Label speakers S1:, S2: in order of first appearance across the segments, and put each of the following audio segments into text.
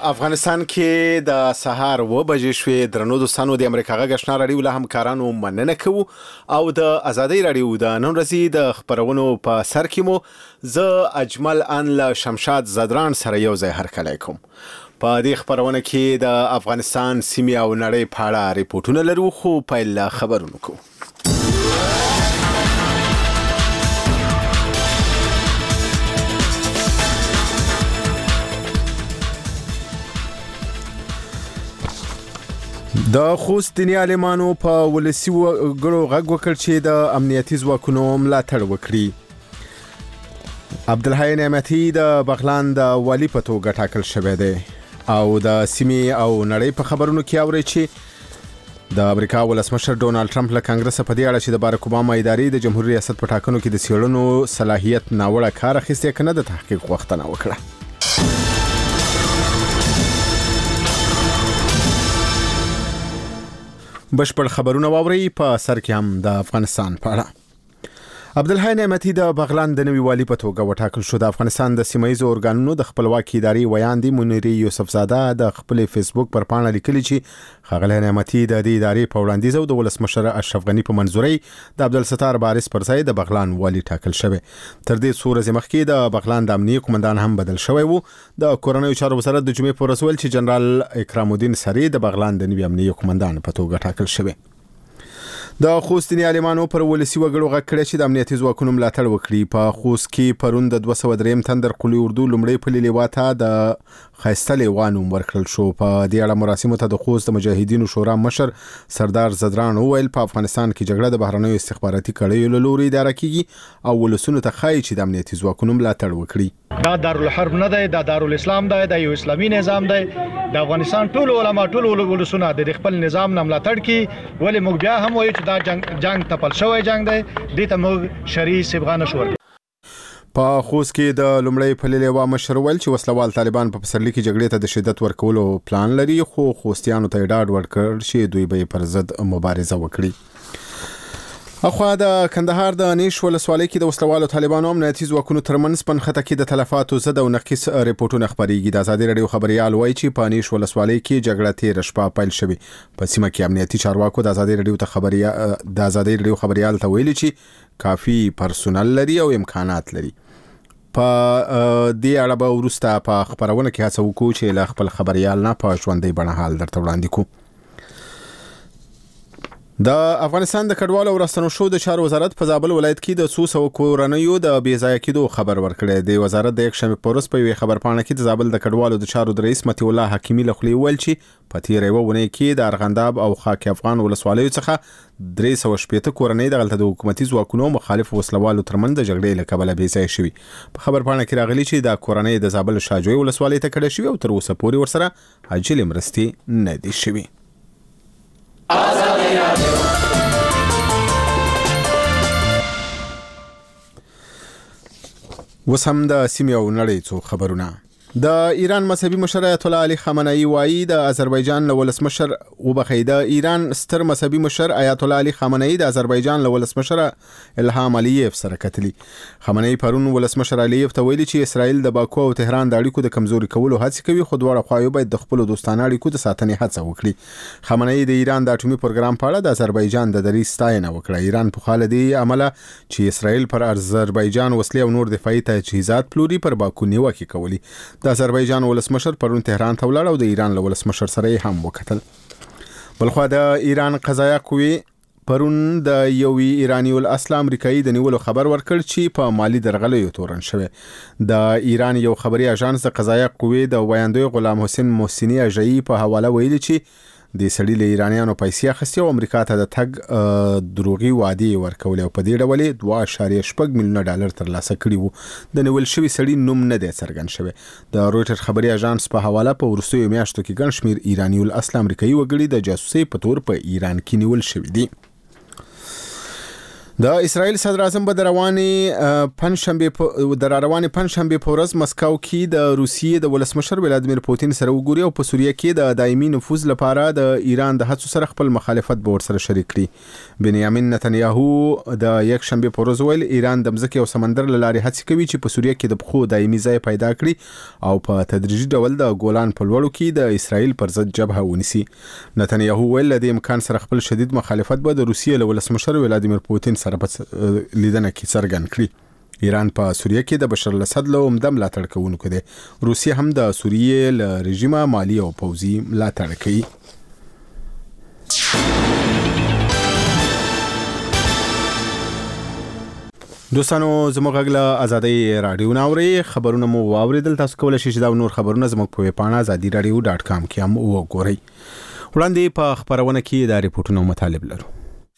S1: افغانستان کې د سهار 9 بجې شوې درنو دوستانو د امریکا غږ آشنا رادیو له همکارانو مننه کوو او د ازادۍ رادیو د نن ورځې د خبرونو په سر کې مو زه اجمل ان له شمشاد زدران سره یو ځای هرکلی کوم. په دې خبرونه کې د افغانستان سیمې او نړۍ په اړه ریپورتونه لرو خو پیل خبرونه کوو. د خوست دیني عالمانو په ولسی وګړو غږ وکړ چې د امنیتي ځواکونو ملاتړ وکړي. عبدالحی نعمتي د بغلان د والی په توګه ټاکل شوی دی او د سیمې او نړۍ په خبرونو کې اوري چې د امریکا ولسمشر ډونالد ټرمپ له کانګرس په دې اړه چې د باراک اوباما ادارې د جمهوریت ریاست په ټاکنو کې د سیړنو صلاحیت ناوړه کار اخیسته کنه د تحقیق غوښتنه وکړه. بشپړ خبرونه واوري په سر کې هم د افغانستان په اړه. عبدالحی نعمتي د بغلان د نوي والی په توګه وټاکل شو. د افغانستان د سیمایي ارګانونو د خپلواکي ادارې ویاندې منیري یوسف زاده د خپل فیسبوک پر پاڼه لیکلي چې ښاغلی نعمتي د دې ادارې په وړاندیز او د ولسمشر اشرف غني په منظوري د عبدالستار بارس پر ځای د بغلان والی ټاکل شوی. تر دې څو ورځې مخکې د بغلان د امنیه قومندان هم بدل شوی وو. د کورنیو چارو وزارت د جمعې پر ورځ ویل چې جنرال اکرام الدین سری د بغلان د نوي امنیه قومندان په توګه ټاکل شوی. د خوست دیني عالمانو پر ولسی وګړو غږ کړی چې د امنیتي ځواکونو ملاتړ وکړي. په خوست کې پرون د 203 تندر قلی اردو لومړی پلي لیواته د خایسته لیوانو ورکړل شو. په دې اړه مراسمو ته د خوست د مجاهدینو شورا مشر سردار زدران وویل په افغانستان کې جګړه د بهرنیو استخباراتي کړیو له لوري اداره کیږي او ولسونو ته ښایي چې د امنیتي ځواکونو ملاتړ وکړي.
S2: دا دارالحرب نه دی، دا دارالاسلام دی، دا یو اسلامي نظام دی. د افغانستان ټول علما ټول ولسونه د خپل نظام نه ملاتړ کوي. ولې موږ بیا هم وایو چې دا جنگ تپل شوی جنگ دی، دې ته موږ شرعي صبغه نشو ورکولی.
S1: په خوست کې د لومړی پلي لیوا مشر ویل چې وسلوال طالبان په پسرلي کې جګړې ته د شدت ورکولو پلان لري خو خوستیانو ته ډاډ ورکړ چې دوی به پر ضد مبارزه وکړي. اخوا د کندهار د نیش ولسوالۍ کې د وسلوالو طالبانو امنیتي ځواکونو ترمنځ پنخته کې د تلفاتو زد او نقیص ریپورتونه خبرېږي. د ازادي رادیو خبريال وایي چې په نیش ولسوالۍ کې جګړه تیر شپه پیل شوې. په سیمه کې امنیتي چارواکو د ازادي رادیو خبريال ته ویلي چې کافي پرسونل لري او امکانات لري. په دې اړه به وروسته په خبرونه کې هڅه وکړو چې له خپل خبريال نه په ژوندۍ بڼه حال درته وړاندې کوو. د افغانستان د کډوالو او راستنو د چارو وزارت په زابل ولایت کې د 200 کورنیو د بې ځای کېدو خبر ورکړی. د وزارت د یکشنبه په ورځ په یوې خبرپاڼه کې د زابل د کډوالو د چارو د رئیس متي الله حکیمي له خولې وویل چې په تیرې ونې کې د ارغنداب او خاک افغان ولسوالیو څخه 360 کورنۍ د غلطه د حکومتي ځواکونو مخالف وسلوالو ترمنځ د جګړې له کبله بې ځای شوي. په خبرپاڼه کې راغلي چې د کورنۍ د زابل شاجوی ولسوالۍ ته کډه شوي او تر اوسه پورې ورسره عاجل مرستې نه دي شوي. وس هم د سیمې او نړۍ څو خبرونه. د ایران مذهبي مشر آیت الله علي خامنه‌ای وایي د آذربایجان له ولسمشر د ایران ستر مذهبي مشر آیت الله علي خامنه‌ای د آذربایجان له ولسمشر الهام علییف سره کتلی. خامنه‌ای پرون ولسمشر علییف ته ویلي چې اسرائیل د باکو او تهران د اړیکو د کمزوري کولو هڅه کوي خو دواړه خواوې باید د خپل دوستانه اړیکو د ساتنې هڅه وکړي. خامنه‌ای د ایران د اټومي پروګرام په اړه د آذربایجان د دریځ ستاینه وکړه. ایران په خاله دی عمله چې اسرائیل پر آذربایجان وسلې او نور دفاعي تجهیزات پلوري پر باکو نیوکه کوي. د آذربایجان ولسمشر پرون تهران ته ولاړ او د ایران له ولسمشر سره هم وکتل. بلخو د ایران قضایه قوې پرون د یوې ایرانی الاصل امریکایي د نیولو خبر ورکړ چې په مالی درغلیو تورن شوی. د ایران یو خبري اژانس د قضایه قوې د ویاندوی غلام حسین محسنی اژایی په حواله ویلي چې د سړي له ایرانیانو پیسې اخیستي او امریکا ته د تګ دروغي وعده ورکول او په دې ډول 2.8 میلیون ډالر ترلاسه کړي وو. د نیول شوی سړي نوم نه دی څرګند شوی. د رويټر خبري اژانس په حواله په ورسوي میاشتو کې ګڼ شمیر ایرانی الاصل امریکایي وګړي د جاسوسي په تور په ایران کې نیول شوی دي. د اسرایل صدر اعظم به د روانې پنځشنبه په ورځ مسکو کې د روسیې د ولسمشر ولادیمیر پوتین سره وګوري او په سوریه کې د دایمي نفوذ لپاره د ایران د هڅو سره خپل مخالفت به ورسره شریک کړي. بنیامین نتنیاهو د یک شنبه په ورځ ویل ایران د مځکې او سمندر له لارې هڅې کوي چې په سوریه کې د بخو دایمي ځای پیدا کړي او په تدریجي ډول د ګولان په لوړو کې د اسرایل پر ضد جبهه ونیسي. نتنیاهو ویل د امکان سره خپل شدید مخالفت به د روسیې له ولسمشر ولادیمیر پوتین سره په لیدنه کې څرګند کړي. ایران په سوریه کې د بشار الاسد له عمده ملاتړ کوونکو دی. روسیه هم د سوریې له رژیمه مالی او پوځي ملاتړ کوي. دوستانو زموږ غږ ازادي رادیو ناوري خبرونه مو واوریدل. تاسو کولای شئ دا نور خبرونه زموږ په پاڼه azadiradio.com کې هم وګورئ. وړاندې په خبرونه کې دا ریپورتونه مطالب لرو.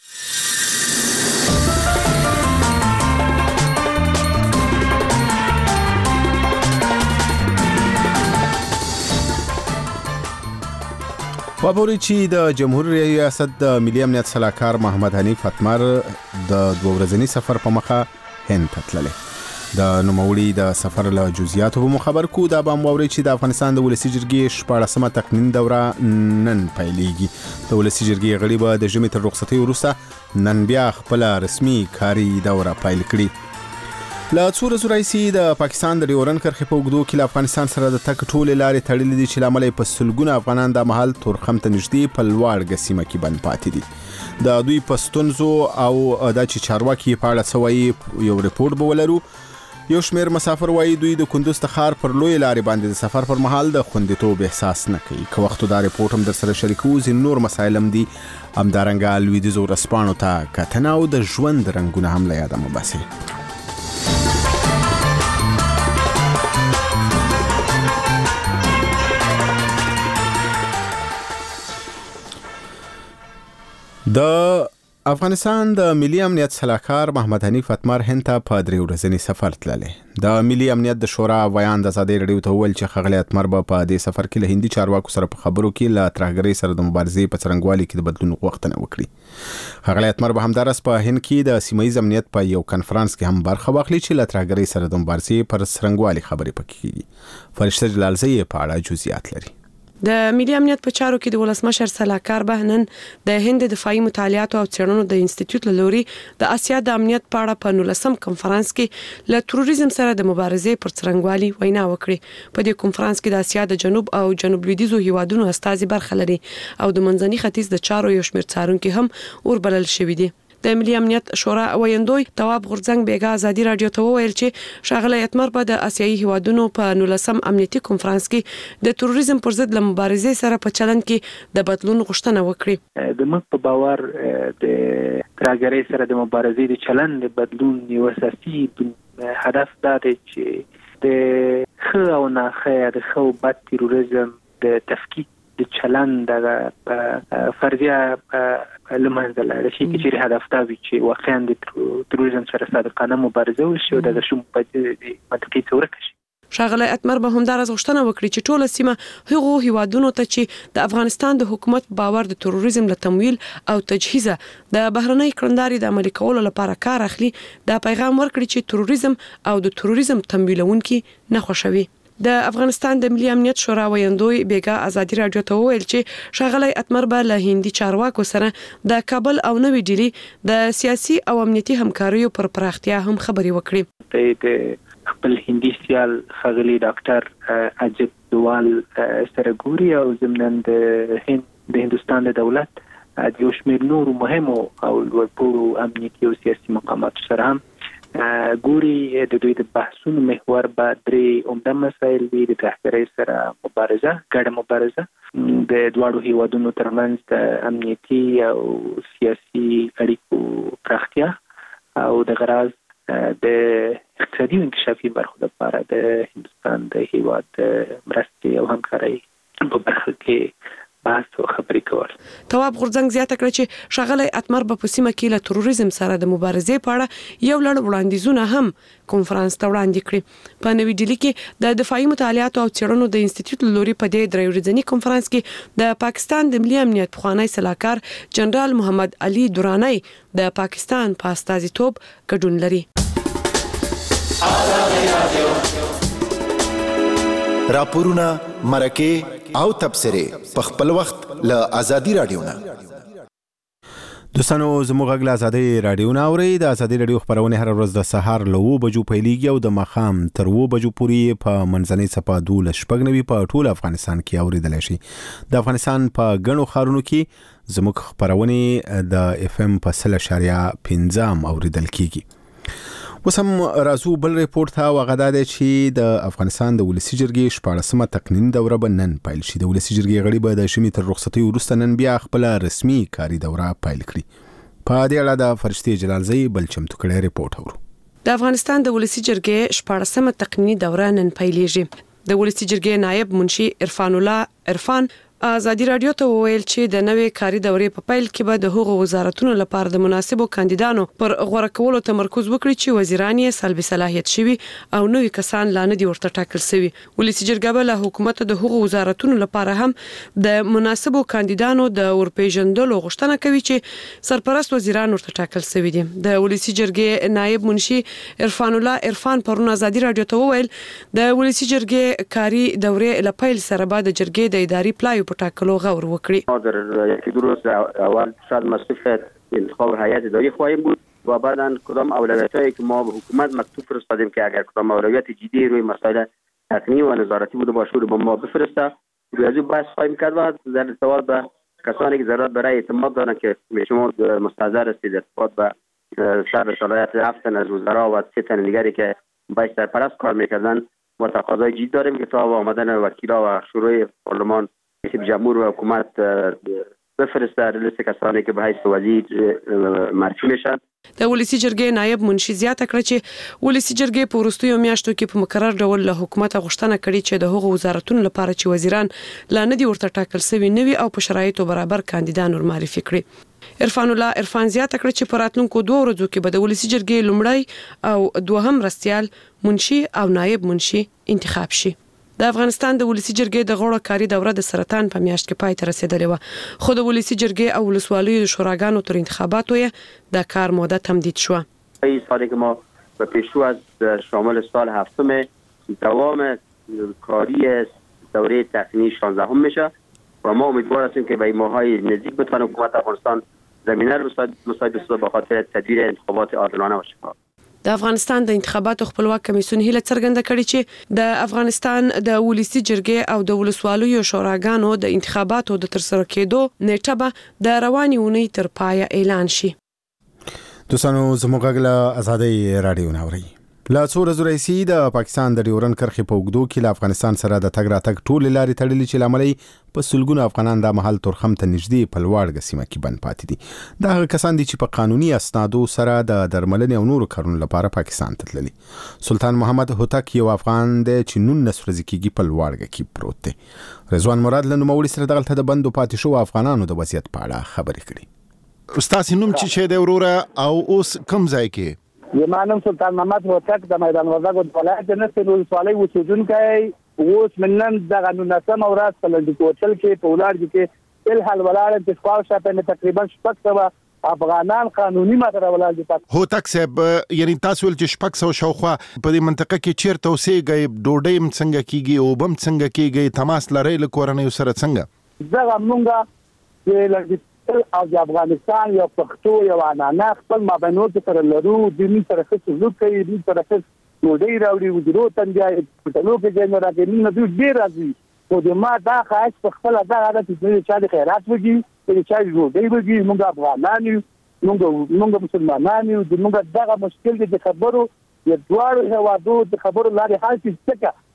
S1: وابوري چې د جمهوریت ریاست د ملي امنیت صلاحکار محمد حنیف اتمر د 2 ورځنی سفر په مخه هند ته تللی. د نوموړي د سفر له جزئیاتو په خبر کو دا به وابوري چې د افغانستان د ولسی جرګې 14مه تقنین دوره نن پیلېږي. د ولسی جرګې غړي به د ژمي تر رخصتۍ وروسته نن بیا خپل رسمي کاري دوره پیل کړي. لا څو ورځې راځي د پاکستان د ډیورن کرښې په اوږدو کې له افغانستان سره د تک ټولې لارې تړلې دي چې لامل په سلګونه افغانان د محل تورخم ته نږدې په لوړ سیمه کې بند پاتې دي. د دوی پستونزو او د چارواکي په اړه سوي یو ریپورت به ولرو. یو شمیر مسافر وایي دوی د کندوز ښار پر لوی لارې باندې د سفر پر مهال د خوندیتوب احساس نه کوي. که وخت دا ریپورت هم در سره شریکو ځین نور مسایل هم دي. همدارنګه لویدیځو ورځپاڼو ته کتنه او د ژوند رنګونه هم له یاده مه باسئ. د افغانستان د ملي امنیت صلاحکار محمد حنیف اتمر هند ته په 3 ورځنی سفر تللی. د ملي امنیت د شورا ویان د ازادي رادیو ته ویل چې ښاغلی اتمر به په دې سفر کې له هندي چارواکو سره په خبرو کې له ترهګرۍ سره د مبارزې په څرنګوالي کې د بدلون غوښتنه وکړي. ښاغلی اتمر به همدارس په هند کې د سیمه‌ییز امنیت په یو کنفرانس کې هم برخه واخلي چې له ترهګرۍ سره د مبارزې پر څرنګوالي خبرې پکې کیږي. فرشته جلالزی په اړه جزئیات لري.
S3: د ملي امنیت په چارو کې د ولسمشر صلاحکار بهنن د هند دفاعي مطالعات او څېړنو د انسټیټیوټ له لوري د اسیا د امنیت په اړه په 19م کنفرانس کې له تروریزم سره د مبارزې پر څرنګوالي وینا وکړه. په دې کنفرانس کې د اسیا د جنوب او جنوب لویدیځو هیوادونو استازي برخه لري او د منځني ختیځ د چارو یو شمېر څارونکي هم وربلل شوي دي. د ملي امنیت شورا ویاندوی تواب غورځنګ بیګا ازادي رادیو ته وویل چې ښاغلی اتمر په د آسیایي هیوادونو په 19م امنیتي کنفرانس کې د تروریزم پر ضد له مبارزې سره په چلند کې د بدلون غوښتنه وکړي.
S4: د موږ په باور د ترهګرۍ سره د مبارزې د چلند بدلون یو اساسي هدف دا دی چې د ښه او ناښه د ښه او بد تروریزم د تفکیک د چلند د فرضیه لمنځه لاړ شي چې هدف دا وي چې واقعا د تروریزم سره صادقانه مبارزه وشي او د شوم په منطقي تور کې شي.
S3: ښاغلی اتمر به همدارس غوښتنه وکړي چې ټوله سیمه هغو هیوادونو ته چې د افغانستان د حکومت باور د تروریزم له تمویل او تجهیز د بهرنۍ کړنداري د عملي کولو لپاره کار اخلي دا پیغام ورکړي چې تروریزم او د تروریزم تمویلونکي نه خوشوي. د افغانستان د ملي امنیت شورا ویاندوی بیګا ازادي رادیو ته وویل چې ښاغلی اتمر به له هندي چارواکو سره د کابل او نوې ډیلي د سیاسي او امنیتي همکاریو پر پراختیا هم خبرې وکړي.
S4: د خپل هندي سیال ښاغلی ډاکټر اجب دوال سره ګوري او ضمناً د هندوستان د دولت د یو شمېر نورو مهمو او لوړپوړو امنیتي او سیاسي مقاماتو سره هم ګوري. د دوی د بحثونو محور به 3 عمده مسایل وي: د ترهګرۍ سره مبارزه، ګډه مبارزه، د دواړو هیوادونو ترمنځ د امنیتي او سیاسي اړیکو پراختیا او د غراض د اقتصادي او انکشافي برخو لپاره د هندوستان د هیواد مرستې او همکارۍ په برخه کې بحث او خبرې کول.
S3: تواب غورځنګ زیاته کړه چې ښاغلی اتمر په سیمه کې له تروریزم سره د مبارزې په اړه یو لړ وړاندیزونه هم کنفرانس ته وړاندې کړي. په نوې ډیلي کې د دفاعي مطالعاتو او څېړنو د انسټیټیوټ له لوري په دې درې ورځني کنفرانس کې د پاکستان د ملي امنیت پخوانی سلاکار جنرال محمد علي درانی د پاکستان په استازیتوب ګډون لري.
S5: راپورونه، مرکه او تبصره په خپل وخت له آزادي رادیو نه.
S1: دوستانو زموږ غږ له آزادۍ رادیو نه اورئ. د آزادۍ رادیو خپرونې هر ورځ د سهار له 7 بجو پیلېږي او د ماښام تر 7 بجو پورې په منځنۍ څپه 12:09 په ټول افغانستان کې اوریدلی شي. د افغانستان په ګڼو ښارونو کې زموږ خپرونې د FM په 100.5 اوریدل کېږي. اوس هم راځو بل ریپورت ته. هغه دا دی چې د افغانستان د ولسي جرګې 14مه تقنیني دوره به نن پیل شي. د ولسي جرګې غړي به د ژمي تر رخصتۍ وروسته نن بیا خپله رسمي کاري دوره پیل کړي. په دې اړه د فرشتې جلالزی بل چمتو کړی ریپورت اورو.
S3: د افغانستان د ولسي جرګې 14مه تقنیني دوره نن پیلېږي. د ولسي جرګې نائب منشي عرفان الله عرفان آزادي رادیو ته وویل چې د نوې کاري دورې په پیل کې به د هغو وزارتونو لپاره د مناسبو کاندیدانو پر غوړه کولو تمرکز وکړي چې وزیران یې سلبي صلاحیت شوي او نوي کسان لا نه دي ورته ټاکل شوي. ولسي جرګه به له حکومت د هغو وزارتونو لپاره هم د مناسبو کاندیدانو د ورپېژندلو غوښتنه کوي چې سرپرست وزیران ورته ټاکل شوي دي. د ولسي جرګې نائب منشي عرفان الله عرفان پرون آزادي رادیو ته وویل د ولسي جرګې کاري دورې له پیل سره به د جرګې د اداري پلایو تاکلو غور وکړي.
S6: در یکی دو روز اول شاید مصرف انتخاب هیئت اداری خواهیم بود و بعدا کدام اولویتایی که ما به حکومت مکتوب فرستادیم که اگر کدام اولویت جدی روی مسائل تقنینی و نظارتی بوده باشه رو به ما بفرسته. روی از این بحث خواهیم کرد و در ارتباط به کسانی که ضرورت برای اعتماد دارن که شما مستحضر هستید ارتباط به شرح صلاحیت 7 تن از وزرا و 3 تن دیگری که باید سرپرست کار میکردن ما تقاضای جدی داریم که تا آمدن وکیلا و شروع پارلمان رئیس جمهور و حکومت بفرسته لیست کسانی که به حیث وزیر مرجوع میشن.
S3: د ولسي جرګې نائب منشي زیاته کړه چې ولسي جرګې په وروستیو میاشتو کې په مقرر ډول له حکومت غوښتنه کړې چې د هغو وزارتونو لپاره چې وزیران لا نه دي ورته ټاکل شوي نوي او په شرایطو برابر کاندیدان ورمعرفي کړي. عرفان الله عرفان زیاته کړه چې په راتلونکو 2 ورځو کې به د ولسي جرګې لومړی او دوهم رستیال منشي او نائب منشي انتخاب شي. د افغانستان د ولسي جرګې د غړو کاري دوره د سرطان په میاشت کې پای ته رسیدلې و، خو د ولسي جرګې او ولسوالیو د شوراګانو تر انتخاباتو یې د کار موده تمدید شو.
S6: این سالی که ما به پیشرو از شامل سال هفتم دوام کاری دوره تقنینی 16 میشه و ما امیدوار هستیم که به این ماهای نزدیک بتونه حکومت افغانستان زمینه رو مساعد بسازه به خاطر تدبیر انتخابات عادلانه و شفاف.
S3: د افغانستان د انتخاباتو خپلواک کمیسیون هیله څرګنده کړې چې د افغانستان د ولسي جرګې او د ولسوالیو شوراګانو د انتخاباتو د ترسره کېدو نیټه به د روانې اونۍ تر پایه اعلان شي.
S1: دوستانو زموږ غږ له آزادۍ رادیو نه اورئ. لا څو ورځې راهیسې د پاکستان د ډیورنډ کرښې په اوږدو کې له افغانستان سره د تګ راتګ ټولې لارې تړلې چې لامل یې په سلګونو افغانان دا مهال تورخم ته نږدې په لوړ سیمه کې بند پاتې دي. دا هغه کسان دي چې په قانوني اسنادو سره د درملنې او نورو کارونو لپاره پاکستان ته تللي. سلطان محمد هوتک یو افغان دی چې 19 ورځې کېږي په لوړ کې پروت دی. رضوان مراد له نوموړي سره دغلته د بندو پاتې شو افغانانو د وضعیت په اړه خبرې کړي.
S7: استاد نوم چې دی وروره او اوس کوم ځای کې؟
S8: زمانم سلطان محمد هوتک د میدان وردګو د ولایت نسل ولسوالۍ اوسیدونکی اوس من نن دغه 19 ورځ په لندن کوټل کې په ولاړ کې تل حل ولاړ د سکوال شاته تقریبا 600 افغانان قانوني ماته ولاړ دي.
S7: هوتک صاحب یعنی تاسو ول چې 600 شاوخوا په دې منطقه کې چیرته اوسېږئ، ډوډۍ هم څنګه کیږي او بم څنګه کیږي، تماس لرئ له کورنۍ سره څنګه؟
S8: دغه مونږه چې لږ او د افغانستان یو پښتو یو عنعنه خپل مابینو سره لرو، د دې سره څه سلوک کوي، د سره څه ډوډۍ راوړي وجرو تنګي په لوکه کې نه راځي نه دوی ډیر راځي او د ما دا خاص په خپل دا عادت چې چا د خیرات وږي چې چا ډوډۍ وږي موږ افغانان یو، موږ مسلمانان یو، د موږ دغه مشکل د خبرو د دوړو هوادو د خبرو لارې حل چې څه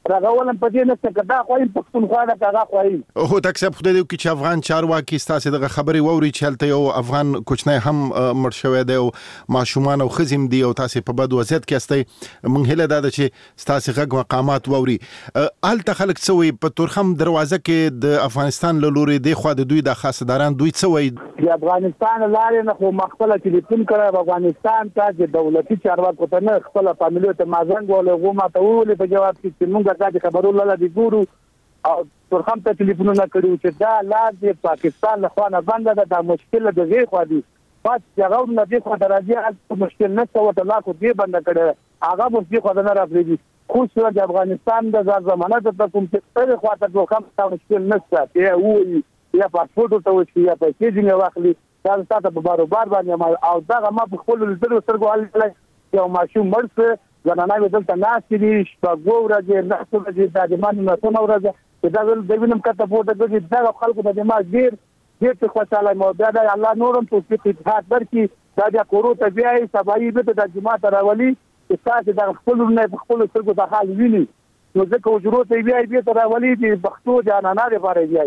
S8: راغولم په دې نشته کدا خوای پښتونخوا دا کاغه خوای
S7: هو تکسب خدای دې چې افغان چارواکي ستاسو دغه خبري ووري چې هلته یو افغان کوچنی هم مړ شوی دی او ماشومان او خزم دی او تاسو په بد وضعیت کې استئ مونږ هله دا چې ستاسو غږ مقامات ووري هلته خلک څوي په تورخم دروازه کې د افغانستان له لوري دی خو د دوی د خاصداران دوی څوي
S8: د افغانستان لارې نه خو مخبل ټلیفون کړه افغانستان ته د دولتي چارواکو ته نه خپل فامیلیو ته مازنګ ولغه ما ته ولې په جواب کې موږ د خبرو لاله دی ګورو او ترخم ته ټلیفونونه کړو چې دا لار د پاکستان له خوا نه بنده ده د مشکل د غي خو دی پات هغه نه دی خو درځي مشکل نه څه وته لا خو دی بنده کړه هغه مو دی خو نه راځي خو چې د افغانستان د زمانه د کوم څه خو ته ترخم ته مشکل نشته ته وایي یا پاسپورت ته وشي یا پیسې ځنه واخلي دا تاسو په باروبار باندې او دا ما په خپل لږ سرګو حل یو ماشوم مرسته زنانه دلته ناس دي شپږ ورځې نه څه دي د دمانو نه څو ورځې دا د وینم کته پورته کوي دا خلکو د دماغ ډیر څه خوشاله مو بیا د الله نورم توفیق اتحاد درکې دا د کورو ته بیا سبای به د جماعت راولي چې تاسو د خپل نه خپل سرګو د حال ویني نو ځکه وجروت بیا به راولي د بختو جانانه لپاره بیا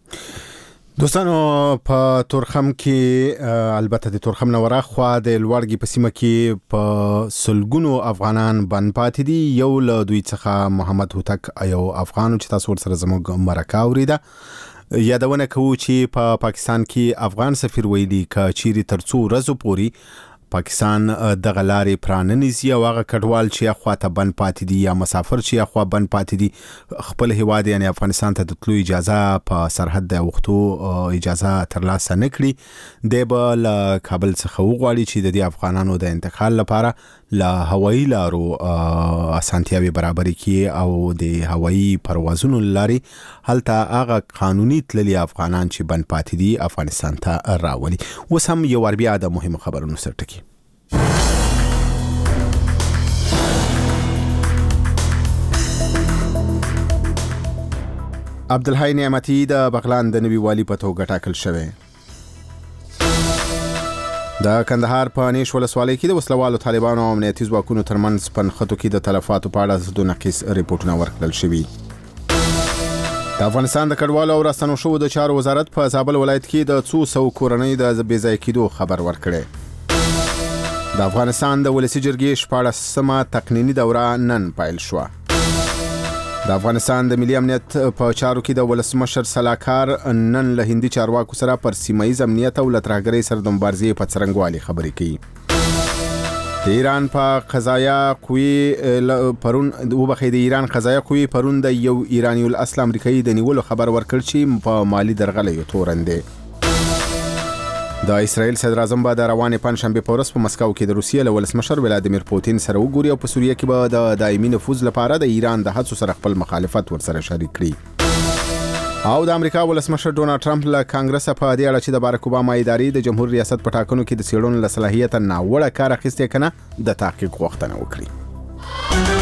S1: دوستانو په تورخم کې البته د تورخم نورا خو د لوړګي په سیمه کې په سلګونو افغانان بند پاتې دي یو له دوی څخه محمد هوتک یو افغان چې تاسو ورسره زموږ مرکه اوریده یادونه کوو چې په پاکستان کې افغان سفیر ویلي ک چيري ترڅو ورځو پوري پاکستان د غلاري پراننيزي او هغه کډوال چې اخواته بند پاتې دي یا مسافر چې اخوا بند پاتې دي خپل هواد یعنی افغانستان ته د تلو اجازه په سرحد د وختو اجازه ترلاسه نکړي د بل کابل څخه وغواړي چې د افغانانو د انتقال لپاره له هوایي لارو اسانتیاوي برابرۍ کې او د هوایي پروازونو لاري هلته هغه قانوني تللي افغانان چې بند پاتې دي افغانستان ته راولي اوس هم یو بیا د مهمه خبرونو سره ټکی عبدالحی نعمتي د بغلان د نوي والي په توګه ټاکل شوی د کندهار په نیش ولسوالۍ کې د وسلوالو طالبانو او امنیتي ځواکونو ترمنځ په نښتو کې د تلفاتو په اړه د نقیص ریپورتونه ورکړل شوي د افغانستان د کډوالو او راستنو شوو د چارو وزارت په زابل ولایت کې د 200 کورنۍ د بې ځای کېدو خبر ورکړی د افغانستان د ولسی جرګې 14مه تقنینی دوره نن پیل شوه د افغانستان د ملي امنیت په چارو کې د ولسمشر سلاکار نن له هندي چارواکو سره پر سیمایي امنیت او لترهګرۍ سره د مبارزې په څرنګوالي خبرې کوي د ایران په قضایه قوی پرون د ایران قضایه قوی پرون د یو ایرانی الاصل امریکایي د نیولو خبر ورکړ چې په مالی درغلې تورندې د اسرائیل صدر اعظم به د روانې پنځشنبه په ورځ په مسکو کې د روسیې له ولسمشر ولادیمیر پوتین سره وګوري او په سوریه کې به د دایمي نفوذ لپاره د ایران د هڅو سره خپل مخالفت ورسره شریک کړي او د امریکا ولسمشر ډونالد ټرمپ له کانګرس په دې اړه چې د بارک اوباما ادارې د جمهور ریاست په ټاکنو کې د سیړونو له صلاحیت نه وړه کار اخیستې کنه د تحقیق غوښتنه وکړي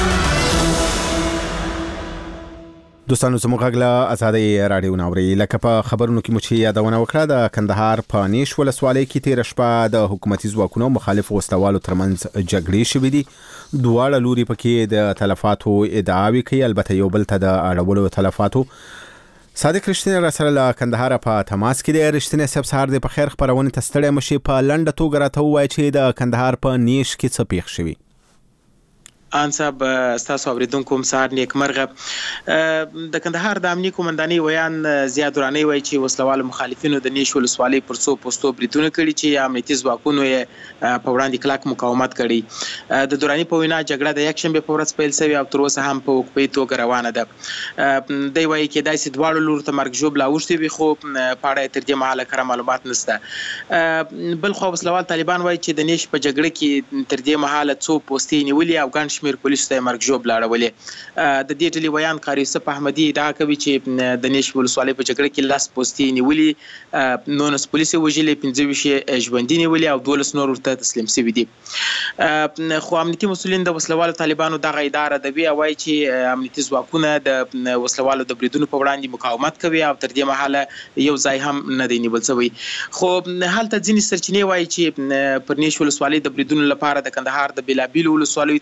S1: دوستانو زموږ غږ له آزادۍ رادیو ناوري لکه په خبرونو کې مو چې یادونه وکړه د کندهار په نیش ولسوالۍ کې تیر شپه د حکومتي ځواکونو مخالف وسلوالو ترمنځ جګړې شوې دي دواړه لوري پکې د تلفاتو ادعاوې کوي البته یو بل ته د اړولو تلفاتو صادق رښتینی را سره له کندهار په تماس کې دی رښتینی صاحب سهار دی په خیر خبرونه تستړی مشي په لنډه توګه راته وایي چې د کندهار په نیش کې څه پیښ شوی
S9: ان صاحب تاسو اوریدونکو سهار نیک مرغه د کندهار د امنیه قومندانۍ ویان زیاد ورانی وایي چې وسلوال مخالفینو د نیش ولسوالۍ پر څو پوسټو بریدونه کړي چې امنیتي ځواکونو یې په وړاندې کلک مقاومت کړي د دوراني په وینا جګړه د یک شنبه په ورځ پیل شوې او تر اوسه هم په وقفې توګه روانه ده دی وایي چې داسې دواړو لور ته مرګ ژوبله اوښتې وي خو په اړه تر دې مهاله کره معلومات نشته بل خو وسلوال طالبان وایي چې د نیش په جګړه کې تر دې مهاله څو پوستې نیولې او ګڼ شمېر پولیسو ته مرګ ژوبله اړولې د دې ډلې ویان قاري یوسف احمدي ادعا کوي چې د نیش ولسوالۍ په جګړه کې 10 پوستې نیولې 19 پولیس وژلې 15 ژوندي نیولې او 12 نور ورته تسلیم شوي دي خو امنیتي مسؤلین د وسلوالو طالبانو دغه اداره د وی وایي چې امنیتي ځواکونه د وسلوالو د بریدونو په وړاندې مقاومت کوي او تر دې مهاله یو ځای هم نه دی نیول شوی خو هلته ځینې سرچینې وایي چې پر نیش ولسوالۍ د بریدونو لپاره د کندهار د بلابیل ولسوالیو ترڅنګ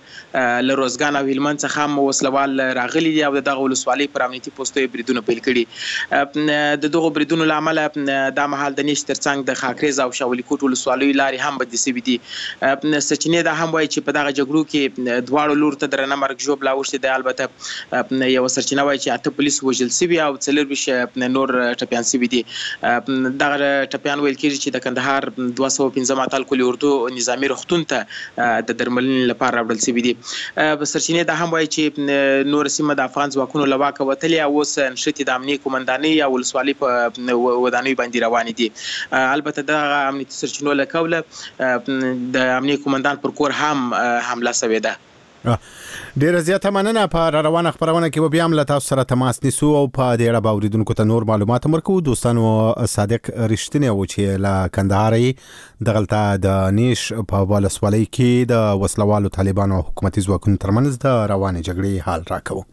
S9: له روزګان او هلمند څخه هم وسلوال راغلي دي او دغه ولسوالۍ پر امنیتي پوسټو بریدونه پیل کړي. د دغو بریدونو له امله دا مهال د نیش ترڅنګ د خاکریز او شاولي کوټ ولسوالیو لارې هم بندې شوي دي. سرچینې دا هم وایي چې په دغه جګړو کې دواړو لورو ته درنه مرګ ژوبله اوښتې ده. البته یوه سرچینه وایي چې 8 پولیس وژل شوي او 24 نور ټپیان شوي دي. دغه ټپیان ویل کېږي چې د کندهار 215 اتل کلي اردو نظامي روغتون ته د درملنې لپاره راوړل شوي دي. سرچینې دا هم وایي چې نور سیمه د افغان ځواکونو له واکه وتلې او اوس نښتې د امنیې قومندانۍ او ولسوالۍ په ودانیو باندې روانې دي. البته دغه امنیتي سرچینو له قوله د امنیې قومندان پر کور هم حمله شوې ده.
S1: ډیره زیاته مننه. په روانه خبرونه کې به بیا هم له تاسو سره تماس نیسو او په دې اړه به اورېدونکو ته نور معلومات ورکوو. دوستانو صادق رښتینی و چې له کندهار یې دغلته د نیش په ولسوالۍ کې د وسلوالو طالبانو او حکومتي ځواکونو ترمنځ د روانې جګړې حال راکوو.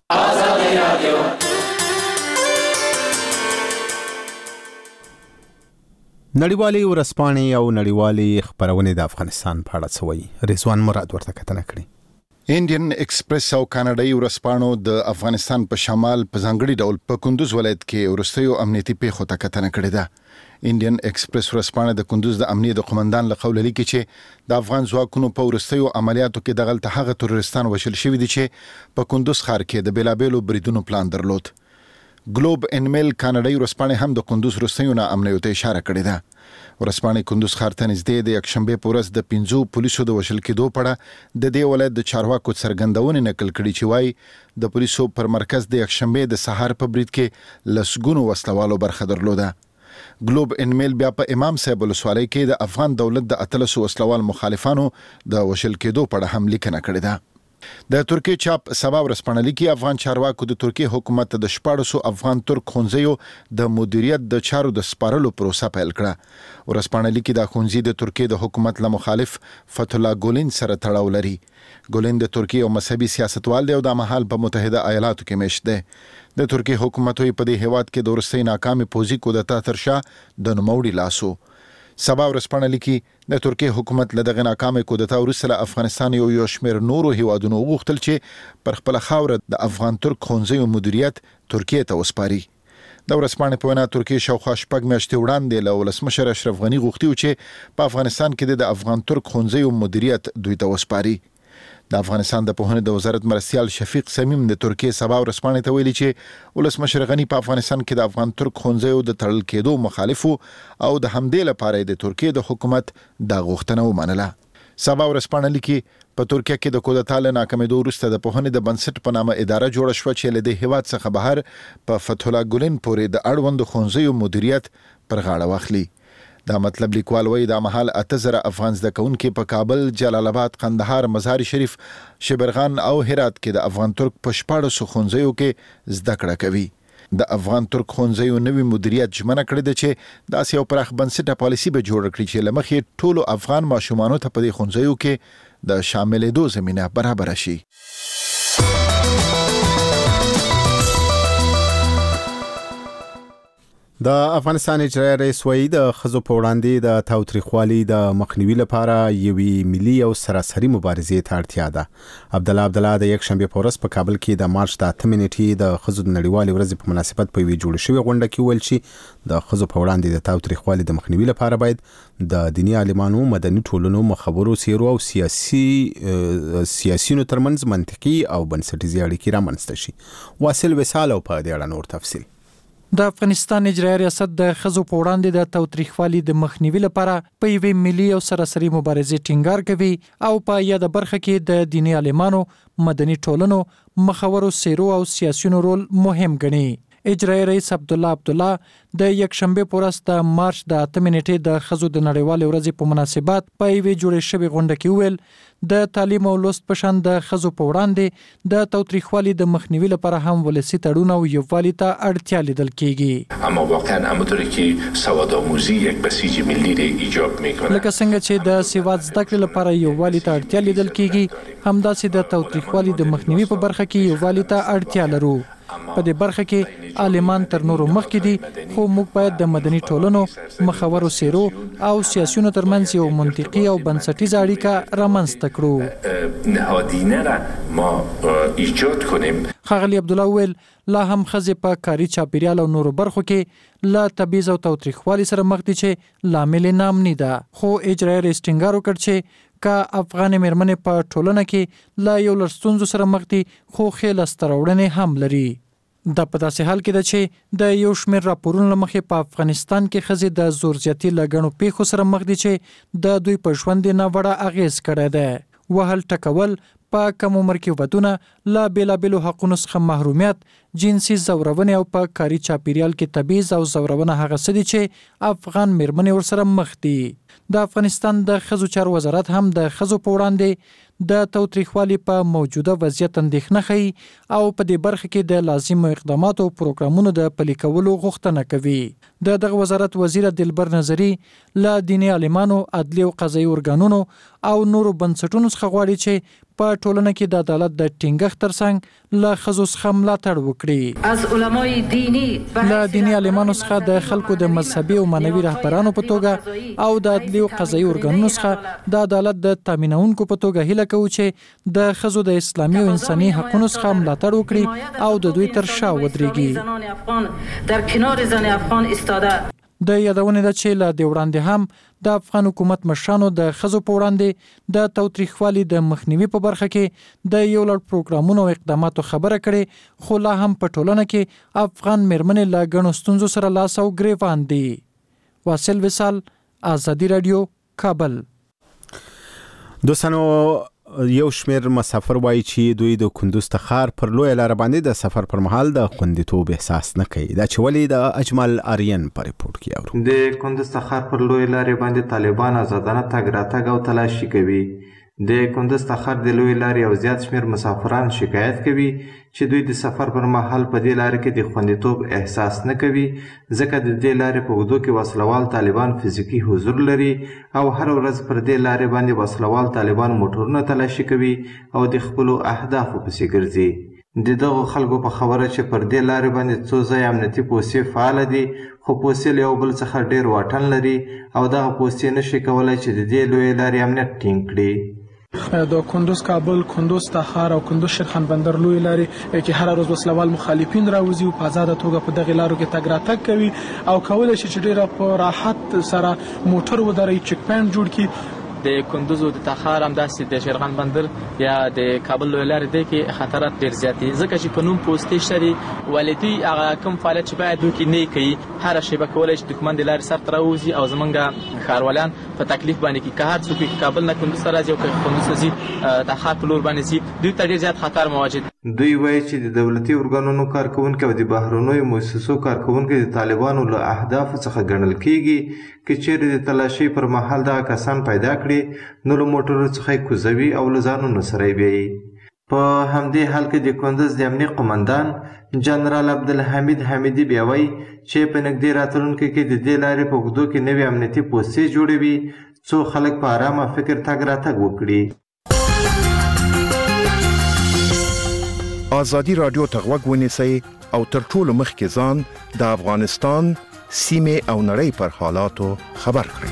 S1: نړیوالې ورځپاڼې او نړیوالې خبرونې د افغانستان په اړه څه وایي؟ رضوان مراد ورته کتنه کړې.
S7: انډین ایکسپریس او کاناډایي ورځپاڼو د افغانستان په شمال په ځانګړي ډول په کندوز ولایت کې وروستیو امنیتي پیښو ته کتنه کړې ده. انډین ایکسپریس ورځپاڼه د کندوز د امنیت د قومندان له قوله لیکي چې د افغان ځواکونو په وروستیو عملیاتو کې دغلته هغه تروریستان وژل شوي دي چې په کندوز ښار کې د بیلابیلو بریدونو پلان درلود. ګلوب ان میل کاناډایي ورځپاڼه هم د کندوز وروستیو ناامنیو ته اشاره کړې ده. ورځپاڼې کندوز ښار ته نږدې د یکشنبې په ورځ د 5 پولیسو د وژل کېدو په اړه د دې ولایت د چارواکو څرګندونې نقل کړي چې وایي د پولیسو پر مرکز د یکشنبې د سهار په برید کې لسګونو وسلوالو برخه درلوده. ګلوب ان میل بیا په امام صاحب ولسوالۍ کې د افغان دولت د 13 وسلوال مخالفانو د وژل کېدو په اړه هم لیکنه کړې ده. د ترکیه چاپ سبا ورځپاڼه لیکي افغان چارواکو د ترکیه حکومت د 14 افغان ترک ښوونځیو د مدیریت د چارو د سپارلو پروسه پیل کړه. ورځپاڼه لیکي دا ښوونځي د ترکیه د حکومت له مخالف فتح الله ګولین سره تړاو لري. ګولین د ترکیه یو مذهبي سیاستوال دی او د مهال په متحده ایالاتو کې مېشت دی. د ترکیه حکومت په دې هیواد کې د وروستۍ ناکامې پوځي کودتا تر شا د نوموړي لاسو. سبا ورځپاڼه لیکي د ترکیه حکومت له دغه ناکامې کودتا وروسته له افغانستان یو شمېر نورو هیوادونو وغوښتل چې پر خپله خاوره د افغان ترک ښوونځیو مدیریت ترکیه ته وسپاري. د ورځپاڼې په وینا ترکیه شاوخوا 6 میاشتې وړاندې له ولسمشر اشرف غني غوښتي و چې په افغانستان کې د افغان ترک ښوونځیو مدیریت دوی ته وسپاري. د افغانستان د پوهنې د وزارت مرستیال شفیق صمیم د ترکیه سبا ورځپاڼې ته ویلي چې ولسمشر غني په افغانستان کې د افغان ترک ښوونځیو د تړل کېدو مخالف او د همدې لپاره د ترکیه د حکومت دا غوښتنه ومنله. سبا ورځپاڼه لیکي په ترکیه کې د کودتا له ناکامېدو وروسته د پوهنې د بنسټ په نامه اداره جوړه شوه چې له دې هیواد څخه بهر په فتح الله ګولین پورې د اړوندو ښوونځیو مدیریت پر غاړه واخلي. دا مطلب لیکوال وایي دا مهال 8000 افغان زده کوونکي په کابل، جلال آباد، قندهار، مزار شریف، شبرغان او هرات کې د افغان ترک په 14 ښوونځیو کې زده کړه کوي. د افغان ترک ښوونځیو نوي مدیریت ژمنه کړې ده چې داسې یو پراخ بنسټه پالیسي به جوړه کړي چې له مخې ټولو افغان ماشومانو ته په دې ښوونځیو کې د شاملېدو زمینه برابره شي.
S1: د افغانستان اجرایي رئیس وایي د ښځو په وړاندې د تاوتریخوالي د مخنیوي لپاره یوې ملي او سراسري مبارزې ته اړتیا ده. عبدالله د یکشنبې په ورځ په کابل کې د مارچ د 8 نیټې د ښځو د نړیوالې ورځې په مناسبت په یوې جوړې شوې غونډه کې ویل چې د ښځو په وړاندې د تاوتریخوالي د مخنیوي لپاره باید د دیني عالمانو، مدني ټولنو، مخبرو، سیرو او سیاسيونو ترمنځ منطقي او بنسټیزې اړیکې رامنځته شي. واصل وصال او په دې اړه نور تفصیل.
S10: د افغانستان اجرایي ریاست د ښځو په وړاندې د تاوتریخوالي د مخنیوي لپاره په یوې ملي او سراسري مبارزې ټینګار کوي او په یاده برخه کې د دیني عالمانو، مدني ټولنو، مخورو، سیرو او سیاسيونو رول مهم ګڼي. اجرایي رئیس عبدالله د یکشنبې په ورځ د مارچ د 8 نیټې د ښځو د نړیوالې ورځې په مناسبت په یوې جوړې شوې غونډه کې وویل د تعلیم او لوست په شان د ښځو په وړاندې د تاوتریخوالي د مخنیوي لپاره هم ولسي تړون او یووالي ته اړتیا لیدل کیږي.
S11: اما واقعا همونطوری که سوادآموزی یک بسیج ملی را ایجاب میکنه،
S10: لکه څنګه چې د سواد زده کړې لپاره یووالي ته اړتیا لیدل کیږي، همداسې د تاوتریخوالي د مخنیوي په برخه کې یووالي ته اړتیا لرو. په دې برخه کې عالمان تر نورو مخکې دي، خو موږ باید د مدني ټولنو، مخورو څیرو او سیاسیونو ترمنځ یو منطقي او بنسټیزه اړیکه رامنځته کړو.
S11: نهادینه را ما ایجاد کنیم.
S10: ښاغلي عبدالله وویل لا هم ښځې په کاري چاپیریال او نورو برخو کې له تبعیض او تاوتریخوالي سره مخ دي چې لامل یې نامني ده. خو اجرایي رئیس ټینګار وکړ چې که افغانې مېرمنې په ټولنه کې له یو لړ ستونزو سره مخ دي، خو ښې لاسته راوړنې هم لري. دا په داسې حال کې ده چې د یو شمېر راپورونو له مخې په افغانستان کې ښځې د زور زیاتي له ګڼو پیښو سره مخ دي چې د دوی په ژوند یې ناوړه اغېز کړی دی. وهل ټکول، په کم عمر کې ودونه، له بېلابېلو حقونو څخه محرومیت، جنسي ځورونې او په کاري چاپیریال کې تبعیض او ځورونه هغه څه دي چې افغان مېرمنې ورسره مخ دي. د افغانستان د ښځو چارو وزارت هم د ښځو په وړاندې د تاوتریخوالي په موجوده وضعیت اندېښنه ښیي او په دې برخه کې د لازمو اقداماتو او پروګرامونو د پلي کولو غوښتنه کوي. د دغه وزارت وزیر دلبر نظري له دیني عالمانو، عدلي او قضایي ارګانونو او نورو بنسټونو څخه غواړي چې په ټولنه کې د عدالت د ټینګښت ترڅنګ له ښځو څخه ملاتړ وکړي. له دیني عالمانو څخه د خلکو د مذهبي او معنوي رهبرانو په توګه او د عدلي او قضایي ارګانونو څخه د عدالت د تامینونکو په توګه هیله کوو چې د ښځو د اسلامي او انساني حقونو څخه ملاتړ وکړي او د دوی تر شا ودرېږي. د یادونې ده چې له دې وړاندې هم د افغان حکومت مشرانو د ښځو په وړاندې د تاوتریخوالي د مخنیوي په برخه کې د یو لړ پروګرامونو او اقداماتو خبره کړې، خو لا هم په ټولنه کې افغان مېرمنې له ګڼو ستونزو سره لاس او ګریوان دي. واصل وصال، آزادي رادیو، کابل.
S1: دوستانو، یو شمیر مسافر وایي چې دوی د کندوز تخار پر لوی لار باندې د سفر پر مهال د خوندیتوب احساس نه کوي. دا چې ولې د اجمل آریان پر ریپورت کې اورو.
S12: د کندوز تخار پر لوی لارې باندې طالبان آزادانه تګ راتګ او تلاشي کوي. د کندوز تخار د لوی لارې او زیات شمیر مسافران شکایت کوي چې دوی د سفر پر مهال په دې لارې کې د خوندیتوب احساس نه کوي، ځکه د دې لارې په اوږدو کې وسلوال طالبان فزیکي حضور لري او هر ورځ پر دې لارې باندې وسلوال طالبان موټرونه تلاشي کوي او د خپلو اهدافو پسې ګرځي. د دغو خلکو په خبره چې پر دې لارې باندې څو ځای امنیتي پوستې فعاله دي، خو پوستې له یو بل څخه ډېر واټن لري او دغه پوستې نشي کولی چې د دې لویې لارې امنیت ټینګ کړي.
S13: د کندوز کابل، کندوز تخار او کندوز شیرخان بندر لوی لارې کې هر ورځ وسلوال مخالفین راوځي او په آزاده توګه په دغه لارو کې تګ راتګ کوي او کولای شي چې ډیره په راحت سره موټر ودري، چک پاینټ جوړ کړي.
S14: د کندوز او د تخار همداسې د شیرخان بندر یا د کابل لوی لارې دی کې خطرات ډېر زیات دي، ځکه چې په نوم پوستې شته ولې دوی هغه کوم فعالیت چې باید دوی نه کوي، هر شیبه کولی شي دښمن د لارې سر ته راوځي او زمونږ ښاروالان په تکلیف باندې کې که هر څوک کابل نه کندوز ته راځي او که کندوز ته ځي تخار په لور باندې ځي، دوی ته ډېر زیات خطر مواجه دي.
S12: دوی وایي چې د دولتي ارګانونو کارکوونکي او د بهرنیو مؤسسو کارکوونکي د طالبانو له اهدافو څخه ګڼل کیږي، که چیرې د تلاشۍ پر مهال دغه کسان پیدا کړي نو له موټرو څخه یې کوزوي او له ځانونو سره یې بیایي. په همدې حال کې د کندوز د امنیه قمندان جنرال عبدالحمید حمیدي بیا وایي چې په نږدې راتلونکي کې د دې لارې په اوږدو کې نوې امنیتي پوستې جوړوي څو خلک په ارامه فکر تګ راتګ وکړي.
S15: آزادي رادیو ته غوږ ونیسئ او تر ټولو مخکې ځان د افغانستان سیمې او نړۍ پر حالاتو خبر کړئ.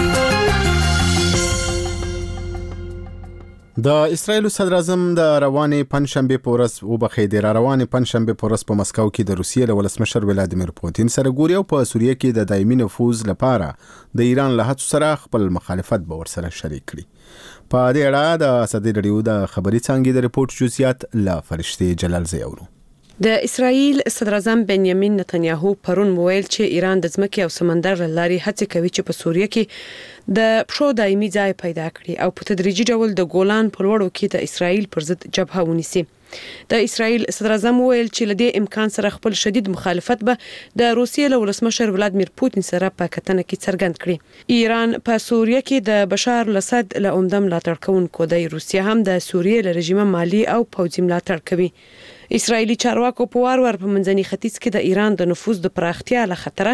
S1: د اسرایل صدر اعظم د روانې پنځشنبه په ورځ د روانې پنځشنبه په ورځ په مسکو کې د روسیې له ولسمشر ولادیمیر پوتین سره ګوري او په سوریه کې د دایمي نفوذ لپاره د ایران له هڅو سره خپل مخالفت به ورسره شریک کړي. په دې اړه د آزادي رادیو د خبري څانګې د ریپورت جزئیات له فرشتي جلال زیورو.
S3: د اسرایل صدر اعظم بنیامین نتنیاهو پرون ویل چې ایران د ځمکې او سمندر لارې هڅه کوي چې په سوریه کې د پښو دایمي ځای پیدا کړي او په تدریجي ډول د ګولان په لوړو کې د اسرایل پر ضد جبهه ونیسي. د اسرایل صدر اعظم ویل چې لدې امکان سره خپل شدید مخالفت به د روسیې له ولسمشر ولادیمیر پوتین سره په کتنه کې څرګند کړي. ایران په سوریه کې د بشار الاسد له عمده ملاتړ کوونکو دی، روسیه هم د سوریې له رژیم مالی او پوځي ملاتړ کوي. اسرایلی چارواکو په وار په منځني ختیځ کې د ایران د نفوذ د پراختیا له خطره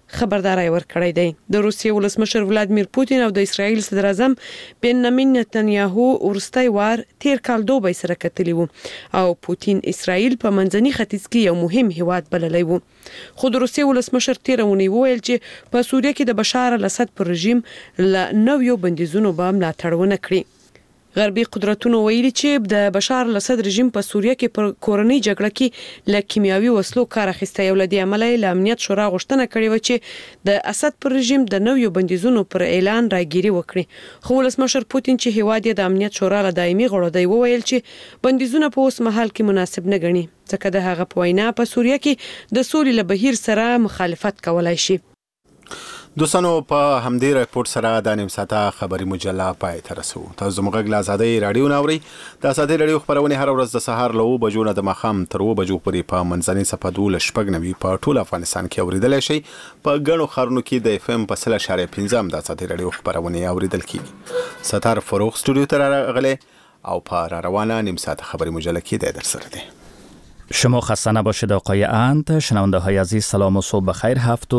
S3: خبرداري ورکړی دی. د روسیې ولسمشر ولادیمیر پوتین او د اسرایل صدر اعظم بنیامین نتنیاهو ورستۍ وار تیر کال دوبۍ سره کتلی وو او پوتین اسرایل په منځني ختیځ کې یو مهم هیواد بللی وو. خو د روسیې ولسمشر تیرونی وویل چې په سوریه کې د بشار الاسد پر رژیم له نویو بندیزونو به ملاتړ ونه کړي. غربي قدرتونو ویلي چې د بشار الاسد رژیم په سوریه کې پر کورنۍ جګړه کې له کیمیاوي وسلو کار اخیسته. یو لدی عمل له امنیت شورا غوښتنه کړې و چې د اسد پر رژیم د نویو بندیزونو پر اعلان راګيري وکړي. خو ولسمشر پوتین چې هیواد د امنیت شورا له دایمي غړو دی وویل چې بندیزونه په اوس مهال کې مناسب نه ګڼي ځکه د هغه په وینا په سوریه کې د سولې له بهیر سره مخالفت کولای شي.
S1: دوستانو په همدې راپورټ سره د نیم ساعته خبري مجله پای ته رسو. تاسو زموږ غږ له ازادۍ رادیو ناوري. د ازادۍ رادیو خبرونه هر ورځ د سهار له 9 بجو نه د ماښام تر 2 بجو پورې په منځنۍ صفحه 12 په ټول افغانستان کې اوریدلای شئ. په ګڼو خارونو کې د اف ام په 0.15 د ازادۍ رادیو خبرونه اوریدل کیږي. ستار فروغ استودیو ته راغلی او په روانه نیم ساعته خبري مجله کې د درسره دی.
S16: شما خسته نباشید آقای اند. شنونده های عزیز سلام و صبح بخیر.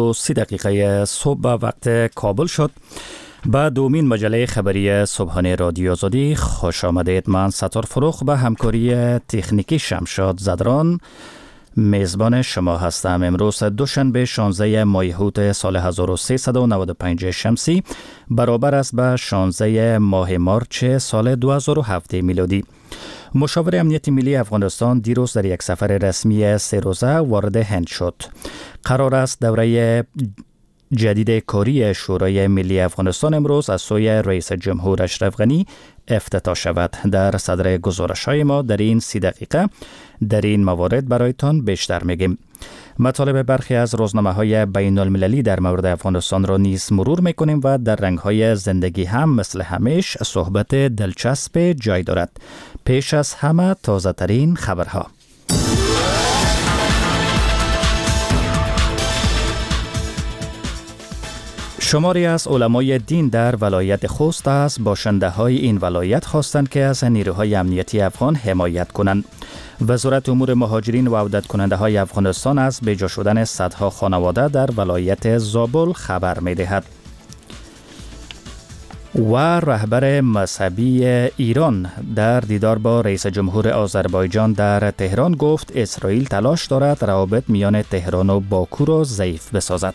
S16: 7:30 صبح وقت کابل شد. با دومین مجله خبری صبحانه رادیو آزادی خوش آمدید. من ستار فروغ به همکاری تکنیکی شمشاد زدران میزبان شما هستم. امروز دوشنبه 16 ماه هوت سال 1395 شمسی برابر است با 16 ماه مارچ سال 2007 میلادی. مشاور امنیت ملی افغانستان دیروز در یک سفر رسمی 3 روزه وارد هند شد. قرار است دوره جدید کاری شورای ملی افغانستان امروز از سوی رئیس جمهور اشرف غنی افتتاح شود. در صدر گزارش‌های ما در این 30 دقیقه در این موارد برایتان بیشتر میگیم. مطالب برخی از روزنامه‌های بین المللی در مورد افغانستان را نیز مرور میکنیم و در رنگ‌های زندگی هم مثل همیش صحبت دلچسب جای دارد. پیش از همه تازه ترین خبرها. شماری از علمای دین در ولایت خوست از باشنده های این ولایت خواستند که از نیروهای امنیتی افغان حمایت کنند. وزارت امور مهاجرین و عودت کننده های افغانستان از بیجا شدن صدها خانواده در ولایت زابل خبر می دهد. و رهبر مذهبی ایران در دیدار با رئیس جمهور آذربایجان در تهران گفت اسرائیل تلاش دارد روابط میان تهران و باکو را ضعیف بسازد.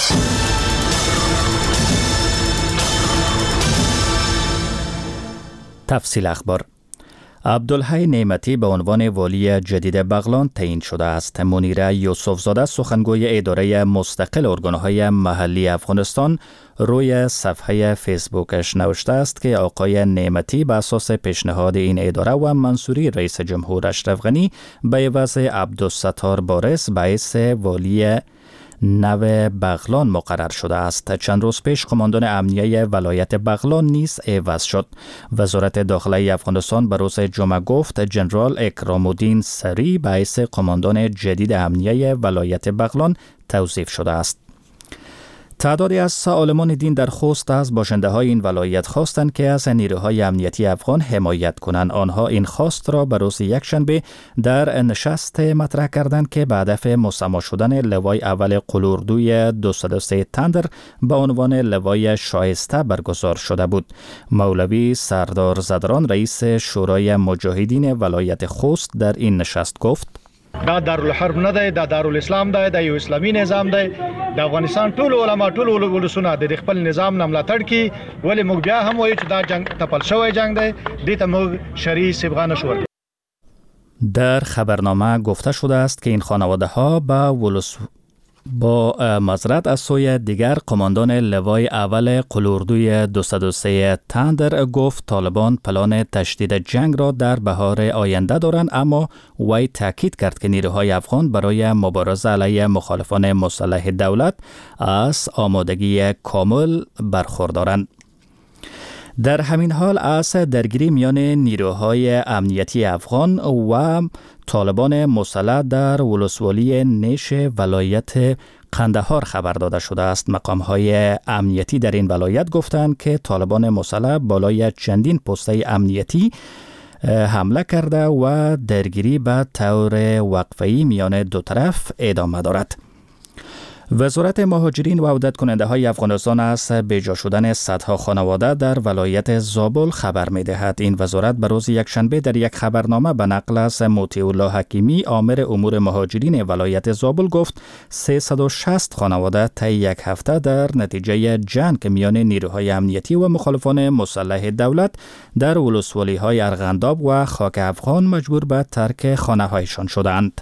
S16: تفصیل اخبار. عبدالحی نعمتی به عنوان والی جدید بغلان تعیین شده است. منیره یوسفزاده سخنگوی اداره مستقل ارگانهای محلی افغانستان روی صفحه فیسبوکش نوشته است که آقای نعمتی به اساس پیشنهاد این اداره و منصوری رئیس جمهور اشرف غنی به عوض عبدالستار بارس باعث والی نو بغلان مقرر شده است. چند روز پیش قماندان امنیه ولایت بغلان نیز عوض شد. وزارت داخلی افغانستان به روز جمعه گفت جنرال اکرام الدین سری باعث قماندان جدید امنیه ولایت بغلان توصیف شده است. تعدادی از عالمان دین در خوست از باشنده های این ولایت خواستند که از نیروهای امنیتی افغان حمایت کنند. آنها این خواست را به روز یکشنبه در نشست مطرح کردند که به هدف مسما شدن لوای اول قلوردوی 203 تندر به عنوان لوای شایسته برگزار شده بود. مولوی سردار زدران رئیس شورای مجاهدین ولایت خوست در این نشست گفت
S2: دا دارالحرب نه دی، دا دارالاسلام دی، دا یو اسلامي نظام دی. د افغانستان ټول علما ټول ولسونه د خپل نظام نه ملاتړ کوي. ولې موږ بیا هم وایو چې دا جنگ تپل شوی جنگ دی. دې ته موږ شرعي صبغه نشو ورکولی.
S16: در خبرنامه گفته شده است که این خانواده ها با مزرعت از سوی دیگر قماندان لوای اول قلوردوی 203 تندر گفت طالبان پلان تشدید جنگ را در بهار آینده دارند، اما وی تاکید کرد که نیروهای افغان برای مبارزه علیه مخالفان مسلح دولت از آمادگی کامل برخوردارند. در همین حال از درگیری میان نیروهای امنیتی افغان و طالبان مسلح در ولسوالی نیش ولایت قندهار خبر داده شده است. مقام‌های امنیتی در این ولایت گفتند که طالبان مسلح بالای چندین پسته امنیتی حمله کرده و درگیری به طور وقفه‌ای میان دو طرف ادامه دارد. وزارت مهاجرین و عودت کننده های افغانستان از بیجا شدن صدها خانواده در ولایت زابل خبر می دهد. این وزارت به روز یکشنبه در یک خبرنامه به نقل از مطیع الله حکیمی آمر امور مهاجرین ولایت زابل گفت 360 خانواده طی یک هفته در نتیجه جنگ میان نیروهای امنیتی و مخالفان مسلح دولت در ولسوالی های ارغنداب و خاک افغان مجبور به ترک خانه هایشان شدند.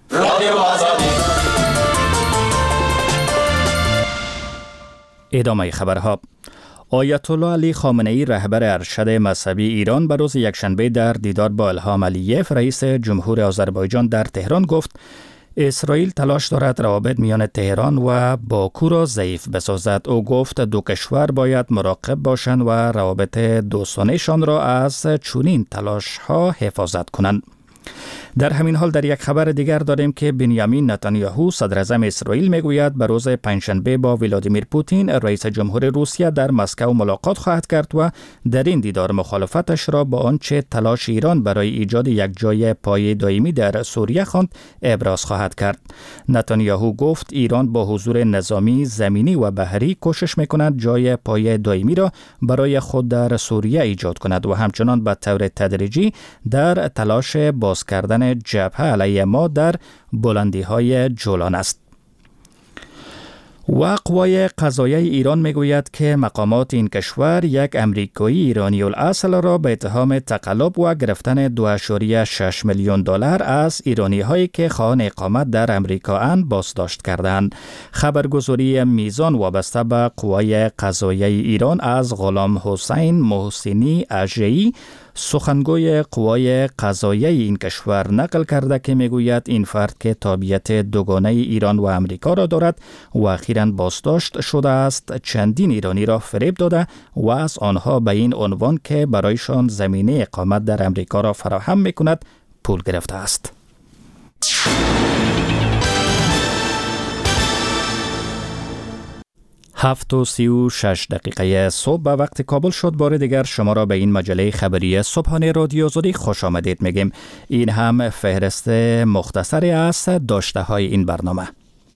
S16: ادامه خبرها. آیت الله علی خامنه ای رهبر ارشد مذهبی ایران به روز یکشنبه در دیدار با الهام علیف رئیس جمهور آذربایجان در تهران گفت اسرائیل تلاش دارد روابط میان تهران و باکو را ضعیف بسازد. او گفت دو کشور باید مراقب باشند و روابط دوستانه‌شان را از چنین تلاش‌ها حفاظت کنند. در همین حال در یک خبر دیگر داریم که بنیامین نتانیاهو صدر اعظم اسرائیل میگوید به روز پنجشنبه با ولادیمیر پوتین رئیس جمهور روسیه در مسکو ملاقات خواهد کرد و در این دیدار مخالفتش را با آنچه تلاش ایران برای ایجاد یک جای پای دائمی در سوریه خواند ابراز خواهد کرد. نتانیاهو گفت ایران با حضور نظامی زمینی و بحری کوشش میکند جای پای دائمی را برای خود در سوریه ایجاد کند و همچنان به طور تدریجی در تلاش باز کردن جبهه علیه ما در بلندی های جولان است. و قوای قضاییه ایران میگوید که مقامات این کشور یک امریکایی ایرانی الاصل را به اتهام تقلب و گرفتن 2.6 میلیون دلار از ایرانی هایی که خواهان اقامت در امریکا اند بازداشت کردند. خبرگزاری میزان وابسته به قوای قضاییه ایران از غلام حسین محسنی اژه‌ای سخنگوی قوای قضاییه این کشور نقل کرده که میگوید این فرد که تابعیت دوگانه ایران و امریکا را دارد و اخیراً بازداشت شده است چندین ایرانی را فریب داده و از آنها به این عنوان که برایشان زمینه اقامت در امریکا را فراهم میکند پول گرفته است. 7:36 صبح به وقت کابل شد. بار دیگر شما را به این مجله خبری صبحانه رادیو زدی خوش آمدید میگیم. این هم فهرست مختصری از داشته های این برنامه.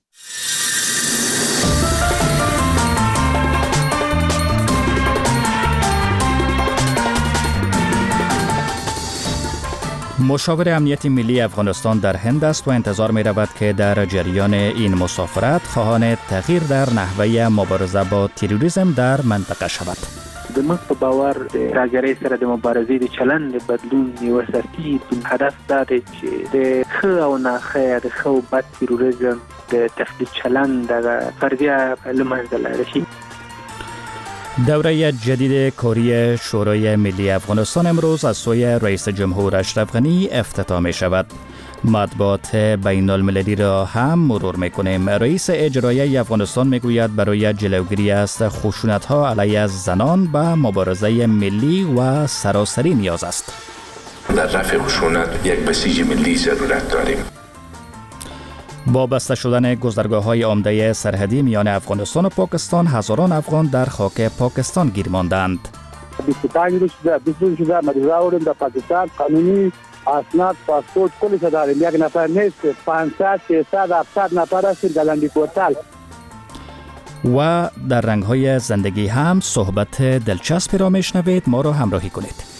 S16: مشاور امنیت ملی افغانستان در هند است و انتظار می رود که در جریان این مسافرت خواهان تغییر در نحوه مبارزه با تروریسم در منطقه شود.
S4: زموږ په باور د راګرۍ سره د مبارزې د چلند بدلون یو اساسي هدف دا دی چې د ښه او ناښه د ښه او بد تروریزم د تفکیک چلند د فرضیه له منځه لاړ شي.
S16: دوره جدید کاری شورای ملی افغانستان امروز از سوی رئیس جمهور اشرف غنی افتتاح می شود. مطبوعات بین المللی را هم مرور میکنیم. رئیس اجرایی افغانستان میگوید برای جلوگیری از خشونت‌ها علیه زنان به مبارزه ملی و سراسری نیاز است.
S11: در رفع خشونت یک بسیج ملی ضرورت داریم.
S16: با بسته شدن گذرگاه‌های عمده سرحدی میان افغانستان و پاکستان هزاران افغان در خاک پاکستان گیر ماندند.
S8: 25 روز شده مدرسه آوردیم در پاکستان قانونی اسناد پاسپورت کلش داریم. یک نفر نیست 500 600 700 نفر هستیم در لندی پورتال.
S16: و در رنگ‌های زندگی هم صحبت دلچسبی را میشنوید. ما را همراهی کنید.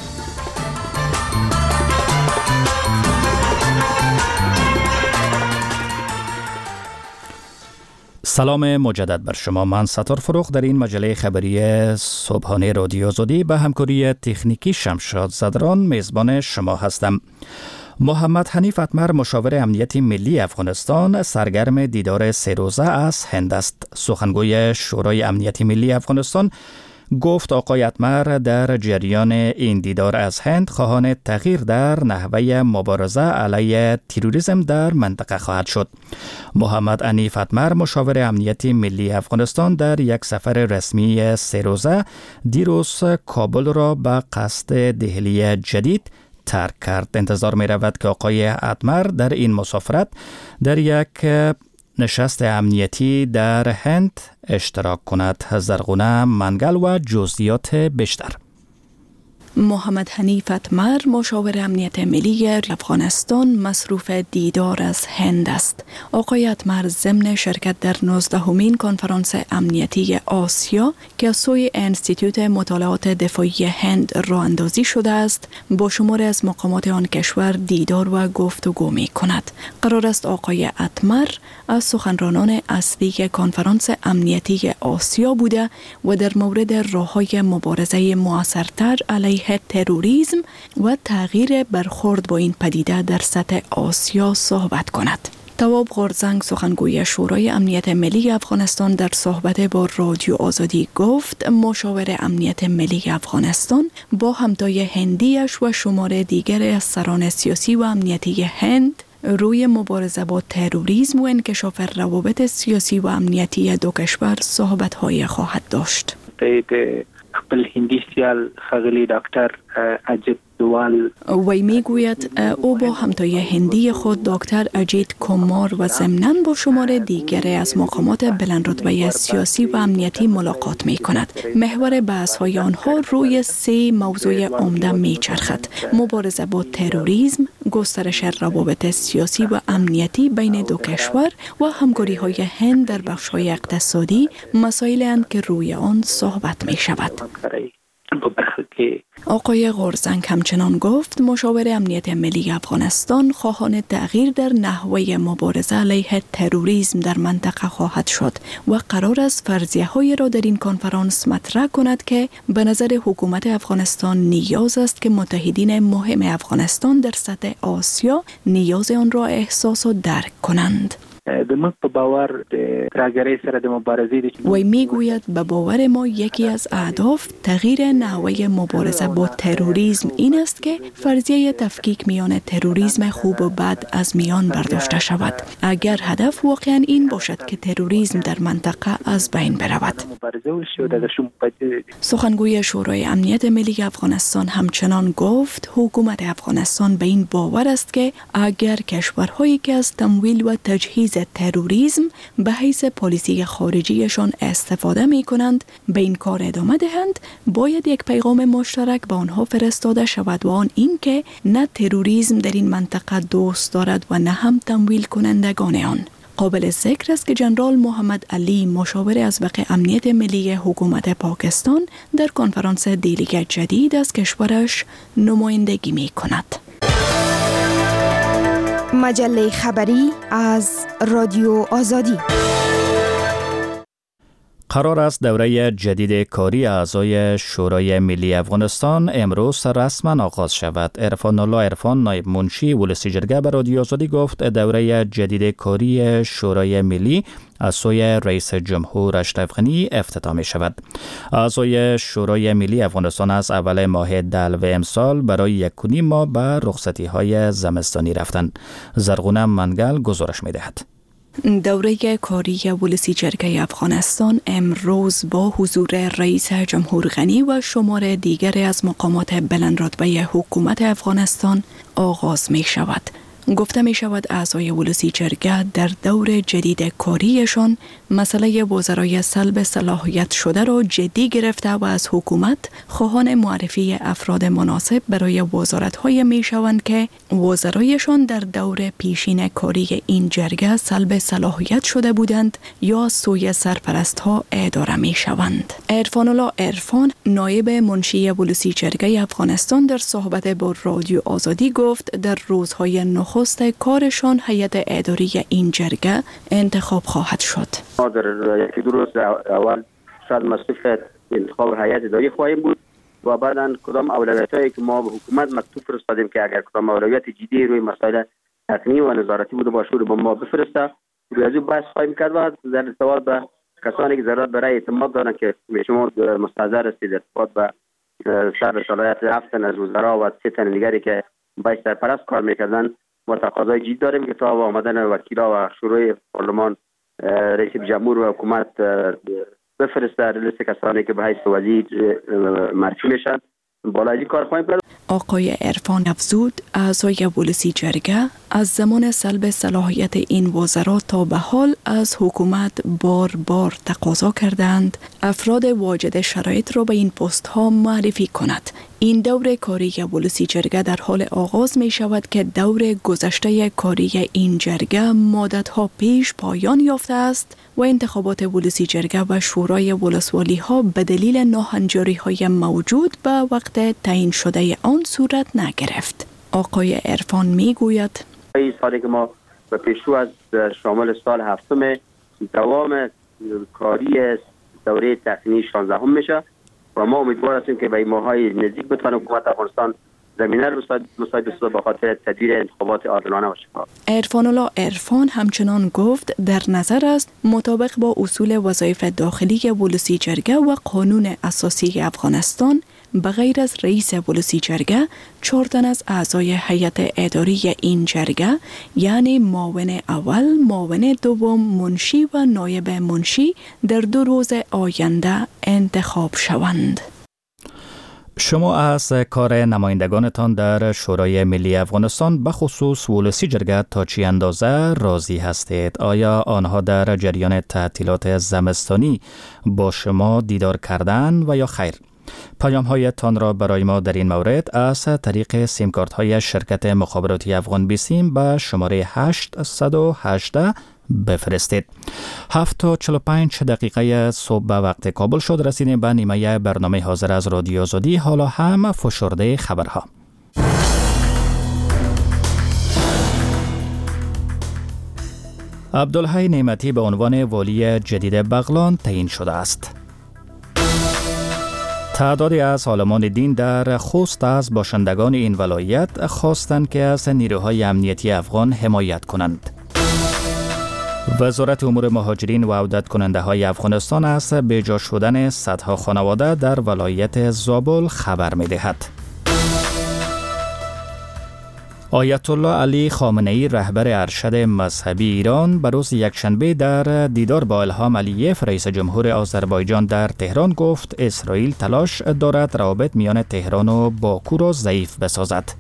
S16: سلام مجدد بر شما. من ستار فروخ در این مجله خبری صبحانه رادیو زدی به همکاری تکنیکی شمشاد زدران میزبان شما هستم. محمد حنیف اتمر مشاور امنیت ملی افغانستان سرگرم دیدار 3 روزه از هند است. سخنگوی شورای امنیت ملی افغانستان گفت آقای اتمر در جریان این دیدار از هند خواهان تغییر در نحوه مبارزه علیه تروریسم در منطقه خواهد شد. محمد حنیف اتمر مشاور امنیت ملی افغانستان در یک سفر رسمی 3 روزه دیروز کابل را به قصد دهلی جدید ترک کرد. انتظار می رود که آقای اتمر در این مسافرت در یک نشست امنیتی در هند اشتراک کند. زرغونه منگل و جزئیات بیشتر.
S17: محمد حنیف اتمر مشاور امنیت ملی افغانستان مصروف دیدار از هند است. آقای اتمر ضمن شرکت در 19مین کنفرانس امنیتی آسیا که از سوی انستیتوت مطالعات دفاعی هند راه اندازی شده است با شماری از مقامات آن کشور دیدار و گفتگو می کند. قرار است آقای اتمر از سخنرانان اصلی کنفرانس امنیتی آسیا بوده و در مورد راه‌های مبارزه مؤثرتر علیه تروریسم و تغییر برخورد با این پدیده در سطح آسیا صحبت کند. تواب غورزنگ سخنگوی شورای امنیت ملی افغانستان در صحبت با رادیو آزادی گفت مشاور امنیت ملی افغانستان با همتای هندیش و شمار دیگر از سران سیاسی و امنیتی هند روی مبارزه با تروریسم و انکشاف روابط سیاسی و امنیتی دو کشور صحبت‌های خواهد داشت.
S4: خپل هندی سیال خغلی دکتر اجیت دوال
S17: وی میگوید او با همتای هندی خود دکتر اجیت کومار و ضمناً با شمار دیگر از مقامات بلندرتبه سیاسی و امنیتی ملاقات می کند. محور بحث های آنها روی 3 موضوع عمده می چرخد: مبارزه با تروریسم، گسترش روابط سیاسی و امنیتی بین دو کشور و همکاری های هند در بخش های اقتصادی، مسائلی اند که روی آن صحبت می شود. آقای غورزنگ همچنان گفت مشاور امنیت ملی افغانستان خواهان تغییر در نحوه مبارزه علیه تروریسم در منطقه خواهد شد و قرار است فرضیه‌های را در این کنفرانس مطرح کند که به نظر حکومت افغانستان نیاز است که متحدین مهم افغانستان در سطح آسیا نیاز آن را احساس و درک کنند. وی میگوید به باور ما یکی از اهداف تغییر نحوه مبارزه با تروریسم این است که فرضیه تفکیک میان تروریسم خوب و بد از میان برداشته شود. اگر هدف واقعا این باشد که تروریسم در منطقه از بین برود. سخنگوی شورای امنیت ملی افغانستان همچنان گفت حکومت افغانستان به این باور است که اگر کشورهایی که از تمویل و تجهیز تروریسم به حیث پالیسی خارجیشان استفاده می کنند به این کار ادامه دهند، باید یک پیغام مشترک به آنها فرستاده شود و آن این که نه تروریسم در این منطقه دوست دارد و نه هم تمویل کنندگان آن. قابل ذکر است که جنرال محمد علی مشاور از وقع امنیت ملی حکومت پاکستان در کنفرانس دیلیگ جدید از کشورش نمایندگی می کند.
S18: مجله خبری از رادیو آزادی.
S16: قرار است دوره جدید کاری اعضای شورای ملی افغانستان امروز رسما آغاز شود. عرفان الله عرفان نایب منشی ولسی جرگه به رادیو آزادی گفت دوره جدید کاری شورای ملی از سوی رئیس جمهور اشرف غنی افتتاح می شود. اعضای شورای ملی افغانستان از اول ماه دلو امسال برای 1.5 ماه به رخصتی های زمستانی رفتند. زرغونه منگل گزارش می دهد.
S17: دوره کاری ولسی جرگه افغانستان امروز با حضور رئیس جمهور غنی و شمار دیگر از مقامات بلندرتبه حکومت افغانستان آغاز می شود. گفته می شود اعضای ولسی جرگه در دور جدید کاریشان مسئله وزرای سلب صلاحیت شده را جدی گرفته و از حکومت خواهان معرفی افراد مناسب برای وزارت‌های می شوند که وزرایشان در دور پیشین کاری این جرگه سلب صلاحیت شده بودند یا سوی سرپرست‌ها اداره می شوند. عرفان الله عرفان نایب منشی ولسی جرگه افغانستان در صحبت با رادیو آزادی گفت در روزهای نخست کارشان هیئت اداری این جرگه انتخاب خواهد شد.
S6: ما در 1-2 روز اول شاید مصرف انتخاب هیئت اداری خواهیم بود و بعداً کدام اولویتایی که ما به حکومت مکتوب فرستادیم که اگر کدام اولویت جدی روی مسائل تقنینی و نظارتی بوده باشه رو به ما بفرسته، روی از بحث خواهیم کرد و در ارتباط به کسانی که ضرورت برای اعتماد دارن که شما مستحضر هستید در ارتباط به سر صلاحیت 7 تن از وزرا و 3 تن دیگری که باید سرپرست کار میکردن و تقاضای جدی داریم که تا آمدن وکیلا و شروع پارلمان رئیس جمهور و حکومت بفرسته لیست کسانی که به حیث وزیر معرفی میشن بالا از این کار خواهیم کرد.
S17: آقای عرفان افزود اعضای ولسی جرگه از زمان سلب صلاحیت این وزرا تا به حال از حکومت بار تقاضا کردند افراد واجد شرایط را به این پست ها معرفی کند. این دور کاری ولسی جرگه در حال آغاز می شود که دور گذشته کاری این جرگه مدت‌ها پیش پایان یافته است و انتخابات ولسی جرگه و شورای ولسوالی ها به دلیل ناهنجاری های موجود به وقت تعیین شده آن صورت نگرفت. آقای عرفان می گوید
S6: این سالی که ما به پیشرو از شامل سال هفتم دوام کاری دوره تحصیلی 16 هم میشه و ما امیدوار هستیم که به ماهای نزدیک بتونه حکومت افغانستان زمینه رو مساعد بسازه به خاطر تدبیر انتخابات عادلانه و شفاف.
S17: عرفان الله عرفان همچنان گفت در نظر است مطابق با اصول وظایف داخلی ولسی جرگه و قانون اساسی افغانستان به غیر از رئیس ولسی جرگه 4 تن از اعضای هیئت اداری این جرگه یعنی معاون اول، معاون دوم، منشی و نایب منشی در 2 روز آینده انتخاب شوند.
S16: شما از کار نمایندگانتان در شورای ملی افغانستان به خصوص ولسی جرگه تا چی اندازه راضی هستید؟ آیا آنها در جریان تعطیلات زمستانی با شما دیدار کردند و یا خیر؟ پیام هایتان را برای ما در این مورد از طریق سیم کارت های شرکت مخابراتی افغان بیسیم به شماره 818 بفرستید. 7:45 صبح به وقت کابل شد. رسیدیم به نیمه برنامه حاضر از رادیو آزادی. حالا هم فشرده خبرها. عبدالحی نعمتی به عنوان والی جدید بغلان تعیین شده است. تعدادی از عالمان دین در خوست از باشندگان این ولایت خواستند که از نیروهای امنیتی افغان حمایت کنند. وزارت امور مهاجرین و عودت کننده های افغانستان از بیجا شدن صدها خانواده در ولایت زابل خبر می دهد. آیت الله علی خامنه‌ای رهبر ارشد مذهبی ایران به روز یکشنبه در دیدار با الهام علییف رئیس جمهور آذربایجان در تهران گفت اسرائیل تلاش دارد روابط میان تهران و باکو را ضعیف بسازد.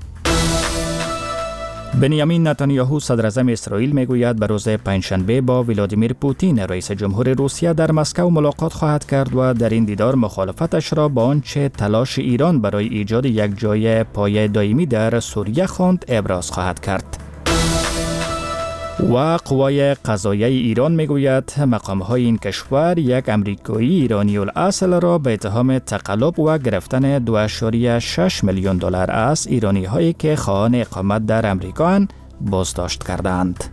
S16: بنیامین نتانیاهو صدر اعظم اسرائیل میگوید به روز پنجشنبه با ولادیمیر پوتین رئیس جمهور روسیه در مسکو ملاقات خواهد کرد و در این دیدار مخالفتش را با آنچه تلاش ایران برای ایجاد یک جای پایه دائمی در سوریه خواند ابراز خواهد کرد. و قوای قضاییه ایران میگوید مقام‌های این کشور یک امریکایی ایرانی الاصل را به اتهام تقلب و گرفتن 2.6 میلیون دلار از ایرانی‌هایی که خواهان اقامت در امریکا بازداشت کردند.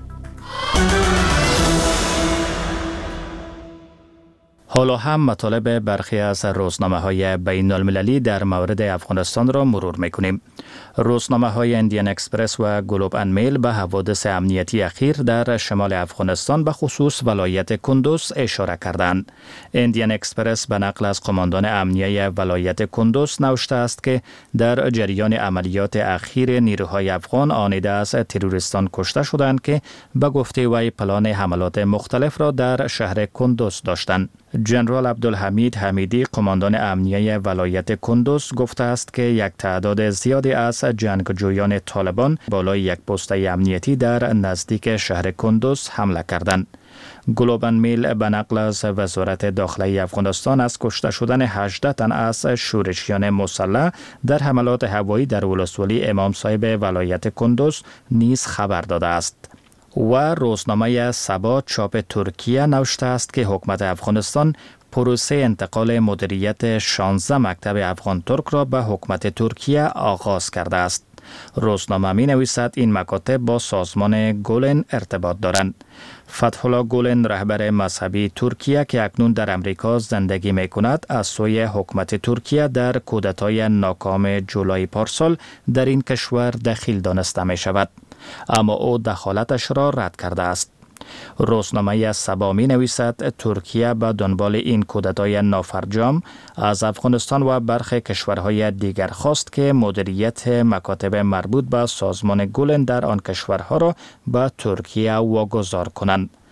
S16: حالا هم مطالب برخی از روزنامه‌های بین‌المللی در مورد افغانستان را مرور می‌کنیم. روزنامه‌های اندیان اکسپرس و گلوب ان میل به حوادث امنیتی اخیر در شمال افغانستان به خصوص ولایت کندوز اشاره کردند. اندیان اکسپرس به نقل از قماندان امنیه ولایت کندوز نوشته است که در جریان عملیات اخیر نیروهای افغان آنیده از تروریستان کشته شدند که به گفته وی پلان حملات مختلف را در شهر کندوز داشتند. جنرال عبدالحمید حمیدی قماندان امنیه ولایت کندوز گفته است که یک تعداد زیادی از جنگجویان طالبان بالای یک پست امنیتی در نزدیک شهر کندوز حمله کردند. گلوب ان میل به نقل از وزارت داخلی افغانستان از کشته شدن 18 تن از شورشیان مسلح در حملات هوایی در ولسوالی امام صاحب ولایت کندوز نیز خبر داده است. و روزنامه سبا چاپ ترکیه نوشته است که حکومت افغانستان پروسه انتقال مدیریت 16 مکتب افغان ترک را به حکومت ترکیه آغاز کرده است. روزنامه می نویسد این مکاتب با سازمان گولن ارتباط دارند. فتح الله گولن رهبر مذهبی ترکیه که اکنون در امریکا زندگی می کند از سوی حکومت ترکیه در کودتای ناکام جولای پارسال در این کشور دخیل دانسته می شود. اما او دخالتش را رد کرده است. روزنامه سبا می نویسد ترکیه به دنبال این کودتای نافرجام از افغانستان و برخی کشورهای دیگر خواست که مدیریت مکاتب مربوط به سازمان گولن در آن کشورها را به ترکیه واگذار کنند.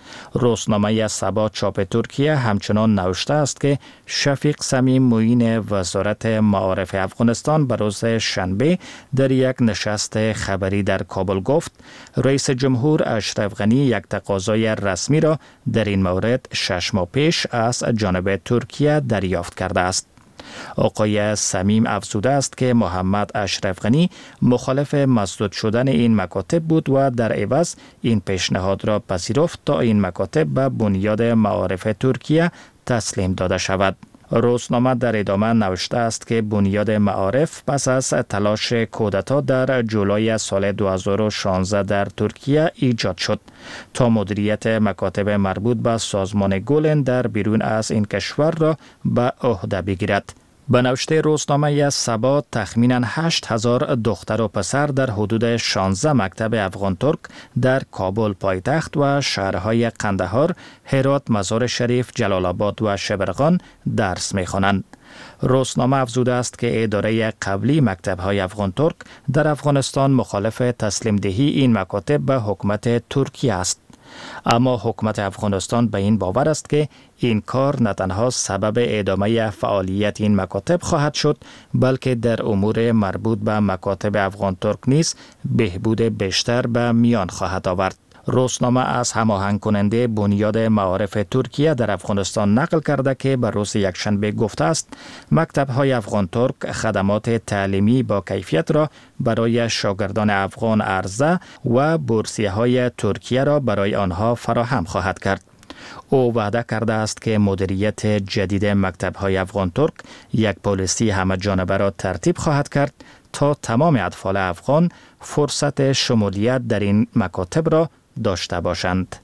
S16: روزنامه سبا چاپ ترکیه همچنان نوشته است که شفیق صمیم معین وزارت معارف افغانستان به روز شنبه در یک نشست خبری در کابل گفت رئیس جمهور اشرف غنی یک تقاضای رسمی را در این مورد 6 ماه پیش از جانب ترکیه دریافت کرده است. آقای صمیم افزوده است که محمد اشرف غنی مخالف مسدود شدن این مکاتب بود و در عوض این پیشنهاد را پذیرفت تا این مکاتب به بنیاد معارف ترکیه تسلیم داده شود. روزنامه در ادامه نوشته است که بنیاد معارف پس از تلاش کودتا در جولای سال 2016 در ترکیه ایجاد شد تا مدیریت مکاتب مربوط به سازمان گولن در بیرون از این کشور را به عهده بگیرد. به نوشته روزنامه سبا تخمینا 8000 دختر و پسر در حدود 16 مکتب افغان ترک در کابل پایتخت و شهرهای قندهار، هرات، مزار شریف، جلال آباد و شبرغان درس می‌خوانند. روزنامه افزوده است که اداره قبلی مکتب‌های افغان ترک در افغانستان مخالف تسلیم دهی این مکاتب به حکومت ترکیه است. اما حکومت افغانستان به این باور است که این کار نه تنها سبب ادامه فعالیت این مکاتب خواهد شد بلکه در امور مربوط به مکاتب افغان ترک نیز بهبود بیشتر به میان خواهد آورد. روزنامه از هماهنگ کننده بنیاد معارف ترکیه در افغانستان نقل کرده که بر روز یکشنبه گفته است مکتب‌های افغان ترک خدمات تعلیمی با کیفیت را برای شاگردان افغان عرضه و بورسیه‌های ترکیه را برای آنها فراهم خواهد کرد. او وعده کرده است که مدیریت جدید مکتب‌های افغان ترک یک پالیسی همه جانبه را ترتیب خواهد کرد تا تمام اطفال افغان فرصت شمولیت در این مکاتب را داشته باشند.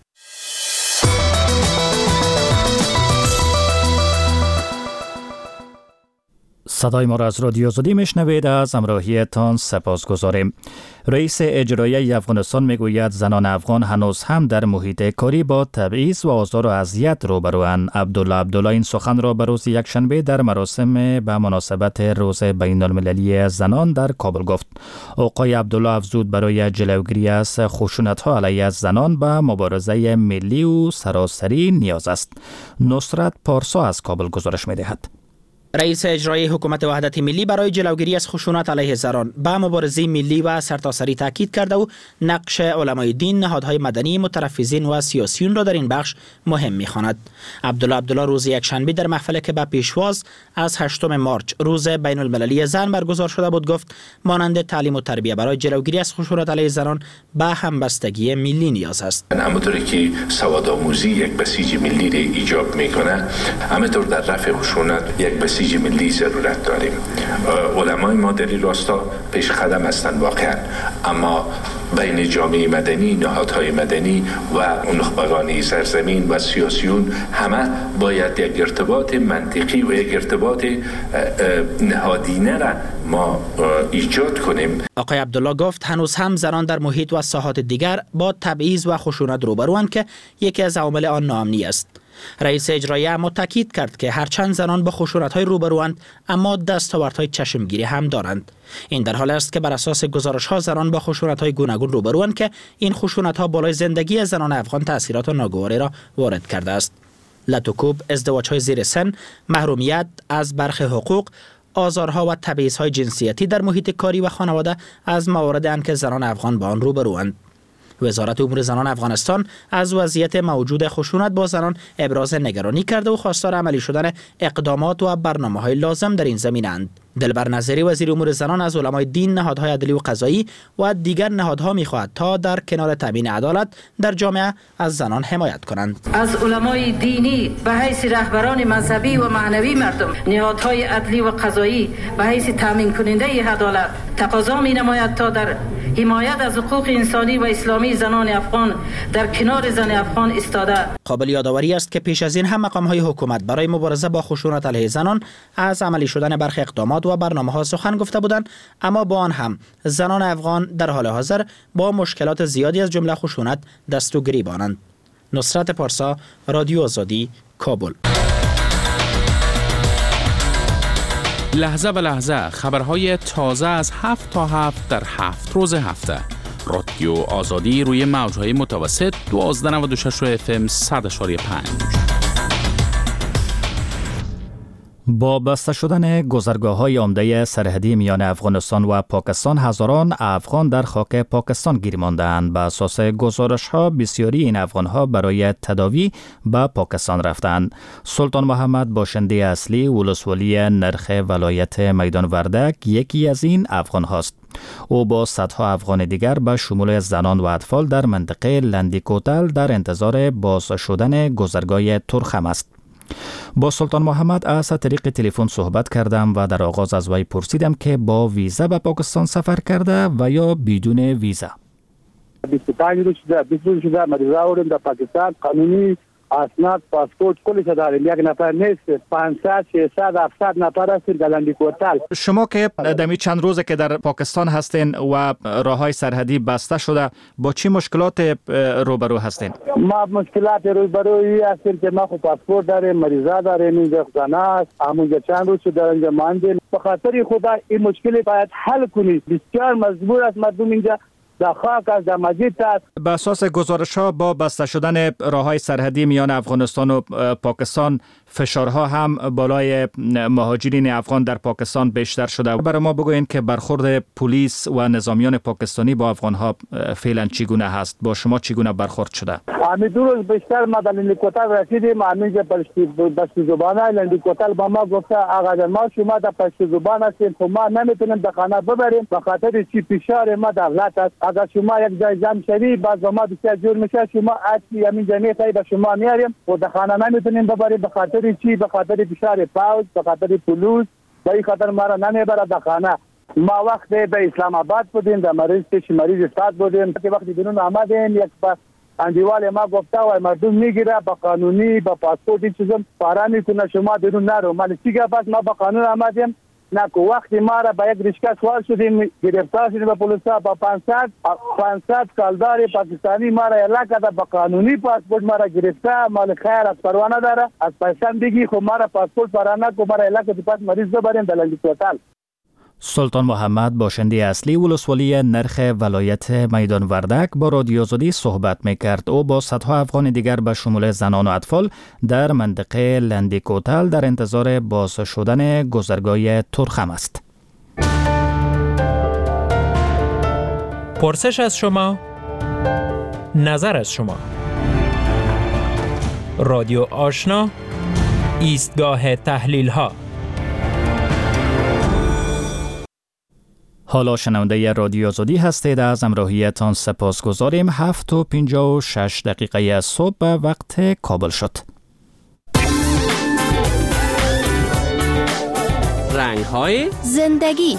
S16: صدای ما را از رادیو آزادی میشنوید. از همراهیتان سپاسگزاریم. رئیس اجرایی افغانستان میگوید زنان افغان هنوز هم در محیط کاری با تبعیض و آزار و اذیت روبروند. عبدالله این سخن را به روز یکشنبه در مراسم به مناسبت روز بین المللی زنان در کابل گفت. آقای عبدالله افزود برای جلوگیری از خشونت‌ها علیه زنان به مبارزه ملی و سراسری نیاز است. نصرت پارسا از کابل گزارش می‌دهد.
S19: رئیس اجرایی حکومت وحدت ملی برای جلوگیری از خشونت علیه زنان به مبارزه ملی و سرتاسری تاکید کرده و نقش علمای دین، نهادهای مدنی، مترفضین و سیاسیون را در این بخش مهم می‌خواند. عبدالله روز یکشنبه در محفلی که به پیشواز از 8 مارچ روز بین المللی زن برگزار شده بود گفت مانند تعلیم و تربیت برای جلوگیری از خشونت علیه زنان به همبستگی ملی نیاز است.
S11: همونطوری که سوادآموزی یک بسیج ملی را ایجاب می‌کنه، همینطور در رفع خشونت یک بسیج ملی ضرورت داریم. علمای ما در این راستا پیش قدم هستند واقعا، اما بین جامعه مدنی، نهادهای مدنی و نخبگان سرزمین و سیاسیون همه باید یک ارتباط منطقی و یک ارتباط نهادینه را ما ایجاد کنیم.
S19: آقای عبدالله گفت هنوز هم زنان در محیط و ساحات دیگر با تبعیض و خشونت روبروند که یکی از عوامل آن ناامنی است. رئیس اجرایی اما تاکید کرد که هرچند زنان با خشونت‌های روبروند اما دستاوردهای چشمگیری هم دارند. این در حالی است که بر اساس گزارش‌ها زنان با خشونت‌های گوناگون روبروند که این خشونت‌ها بالای زندگی زنان افغان تأثیرات ناگواری را وارد کرده است. لطوکوب، ازدواج‌های زیر سن، محرومیت از برخی حقوق، آزارها و تبعیض‌های جنسیتی در محیط کاری و خانواده از مواردی اند که زنان افغان با آن روبروند. وزارت امور زنان افغانستان از وضعیت موجود خشونت با زنان ابراز نگرانی کرده و خواستار عملی شدن اقدامات و برنامه‌های لازم در این زمینه‌اند. دلبر نظری وزیر امور زنان از علمای دین، نهادهای عدلی و قضایی و دیگر نهادها می‌خواهد تا در کنار تامین عدالت در جامعه از زنان حمایت کنند.
S20: از علمای دینی به حیث رهبران مذهبی و معنوی مردم، نهادهای عدلی و قضایی به حیث تامین کننده عدالت تقاضا می‌نماید تا در حمایت از حقوق انسانی و اسلامی زنان افغان در کنار زن افغان ایستاده.
S19: قابل یادآوری است که پیش از این هم مقام‌های حکومت برای مبارزه با خشونت علیه زنان از عملی شدن برخی اقدامات و برنامه‌ها سخن گفته بودند، اما با آن هم زنان افغان در حال حاضر با مشکلات زیادی از جمله خشونت دست و گریبانند. نصرت پارسا، رادیو آزادی، کابل.
S21: لحظه به لحظه خبرهای تازه از 7 تا 7 در 7 روز هفته. رادیو آزادی روی موج‌های متوسط 1296 FM 100.5.
S16: با بسته شدن گذرگاه‌های عمده سرحدی میان افغانستان و پاکستان، هزاران افغان در خاک پاکستان گیر مانده‌اند. به اساس گزارش‌ها بسیاری این افغان‌ها برای تداوی به پاکستان رفتند. سلطان محمد باشنده اصلی ولسوالی نرخ ولایت میدان وردک یکی از این افغان‌هاست. او با صدها افغان دیگر به شمول زنان و اطفال در منطقه لندیکوتل در انتظار باز شدن گذرگاه ترخم است. با سلطان محمد از طریق تلفن صحبت کردم و در آغاز از وی پرسیدم که با ویزا به پاکستان سفر کرده و یا بدون ویزا.
S8: 25 روز شده مریضا آوردیم در پاکستان، قانونی اسناد پاسپورت کلش داریم. یک نفر نیست، 500 600 700 نفر هستیم در لندیکوتل.
S16: شما که دمی چند روزه که در پاکستان هستین و راههای سرحدی بسته شده، با چه مشکلات روبرو هستین؟
S8: ما مشکلات روبروی هستیم که ما خود پاسپورت داریم، مریضا داریم، اینجا خزانه است، همونجا چند روز شده اینجا ماندیم. به خاطر خدا این مشکل باید حل کنید. بسیار مجبور است مردم اینجا در خاک از در مسجد است.
S16: به اساس گزارش‌ها با بسته شدن راههای سرحدی میان افغانستان و پاکستان، فشارها هم بالای مهاجرین افغان در پاکستان بیشتر شده. برای ما بگوین که برخورد پلیس و نظامیان پاکستانی با افغان‌ها فعلا چگونه هست؟ با شما چگونه برخورد شده؟
S8: همین دو روز بیشتر ما در لندیکوتل رسیدیم. همینجا پشت زبانه لندیکوتل با ما گفته آقا جان ما شما در پشت زبان هستیم، ما نمیتونیم در خانه ببریم به خاطر چی فشار ما دولت است. اگر شما یک جای جمع شوی باز ما بسیار جور میشه، شما اصلی همین جمعیت به شما میاریم و در خانه نمیتونیم ببریم به خاطر چی؟ به خاطر فشار پاوز، به خاطر پلیس، به این خاطر ما را نمیبرد در خانه. ما وقتی به اسلام آباد بودیم در مریض استاد بودیم که وقتی بیرون آمدیم یک اندیوال ما گفته و مردم میگیره با قانونی با پاسپورت این چیزا پاره میکنه شما بیرون نرو. من چی گفت ما با قانون آمدیم نکو. وقتی ما را به یک رشکه سوار شدیم گرفتار شدیم به پلیس با 500 کالدار پاکستانی ما را اعلام کرده با قانونی پاسپورت ما را گرفته. مال خیر از پروانه داره از پیسان بگی خب ما را پاسپورت پرانه کو ما را اعلام کرده پس مریض ببریم در لندیکوتل.
S16: سلطان محمد باشنده اصلی ولسوالی نرخ ولایت میدان وردک با رادیو آزادی صحبت میکرد. او با صدها افغان دیگر به شمول زنان و اطفال در منطقه لندیکوتل در انتظار باز شدن گذرگاه ترخم است.
S10: پرسش از شما، نظر از شما. رادیو آشنا، ایستگاه تحلیل ها.
S16: حالا شنونده رادیو آزادی هستید. از همراهیتان سپاسگزاریم. 7:56 از صبح به وقت کابل شد.
S22: رنگ‌های
S18: زندگی.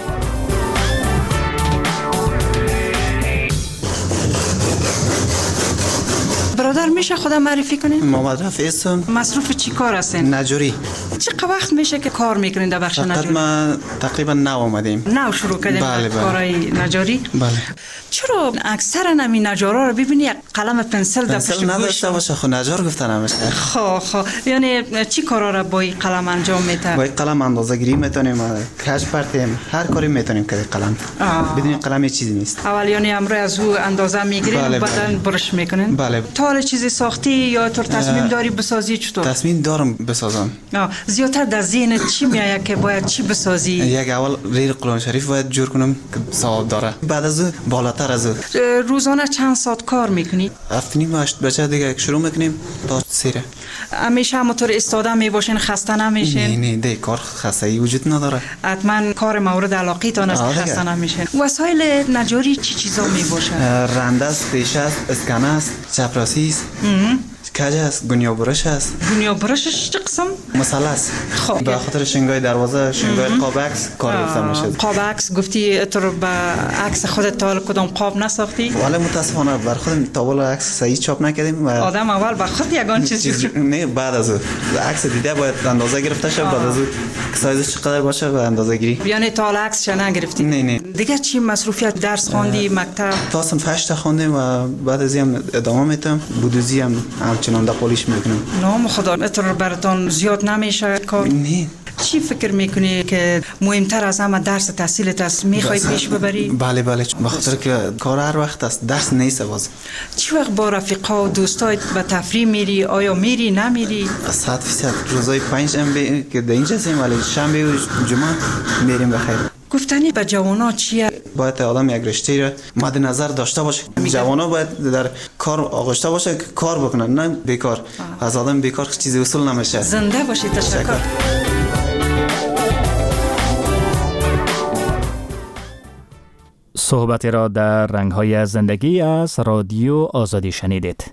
S23: برادر میشه خودم معرفی کنین؟
S24: محمد رفیع هستم.
S23: مصروف چی کار هستین؟
S24: نجاری.
S23: چقدر وقت میشه که کار میکنین در بخش نجاری؟
S24: ما تقریبا نو آمدیم.
S23: نو شروع کردیم کارهای نجاری؟
S24: بله.
S23: چرا اکثر همین نجارا رو ببینی قلم پنسل در پشت
S24: نداشته باشه خب نجار گفتن نمیشه.
S23: خب یعنی چی کارا رو با این قلم انجام میده؟
S24: با این قلم اندازه‌گیری میتونیم، کج پرتیم، هر کاری میتونیم که قلم. بدون قلم چیزی نیست.
S23: اول یعنی امروز از او اندازه میگیرین و بعدن برش میکنین؟
S24: بله.
S23: تا چیزی ساختی یا تو تصمیم داری بسازی چطور؟
S24: تصمیم دارم بسازم.
S23: زیادتر در ذهنت چی میاد که باید چی بسازی؟
S24: یک اول ریل قرآن شریف باید جور کنم که ثواب داره. بعد از بالاتر از
S23: روزانه چند ساعت کار میکنی؟
S24: 7:30 بچه دیگه شروع میکنیم تا 3.
S23: همیشه همونطور ایستاده میباشین خسته نمیشین؟
S24: نه دی کار خستگی وجود نداره.
S23: حتما کار مورد علاقه تان است که خسته نمیشین. وسایل نجاری چی چیزا میباشه؟
S24: رنده است، ریشه است، اسکنه است، چپراسی است. کج است، گونیا برش است.
S23: گونیا برشش چه قسم؟ مثلث.
S24: خب به خاطر شنگای دروازه، شنگای قاب عکس کار گفتم میشه.
S23: قاب عکس گفتی تو به عکس خودت تا کدام قاب نساختی؟
S24: ولی متاسفانه بر خودم تابل عکس صحیح چاپ نکردیم.
S23: آدم اول به خود یگان چیزی
S24: نه بعد از عکس دیده باید اندازه گرفته شه، بعد از سایزش چقدر باشه به اندازه گیری.
S23: یعنی تا عکس چه نگرفتی؟
S24: نه
S23: دیگه چی مصروفیت درس خواندی مکتب؟
S24: تا صنف 8 خوندم و بعد از هم ادامه میدم. بودوزی هم همچنان دپولیش میکنم.
S23: نام خدا اتر براتون زیاد نمیشه کار؟
S24: نه
S23: چی فکر میکنی که مهمتر از همه درس تحصیلت است؟ میخوای پیش ببری؟
S24: بله بخاطر که کار هر وقت است، درس نیست باز.
S23: چی وقت با رفیقا و دوستایت به تفریح میری؟ آیا میری نمیری؟
S24: 100% روزای 5 شنبه که در اینجا هستیم، ولی شنبه و جمعه میریم بخیر.
S23: گفتنی به جوانا چیه؟
S24: باید آدم یک رشته را مد نظر داشته باشه. جوانا باید در کار آغشته باشه که کار بکنن، نه بیکار. از آدم بیکار چیزی اصول نمیشه.
S23: زنده باشی. تشکر.
S16: صحبتی را در رنگ‌های زندگی از رادیو آزادی شنیدید.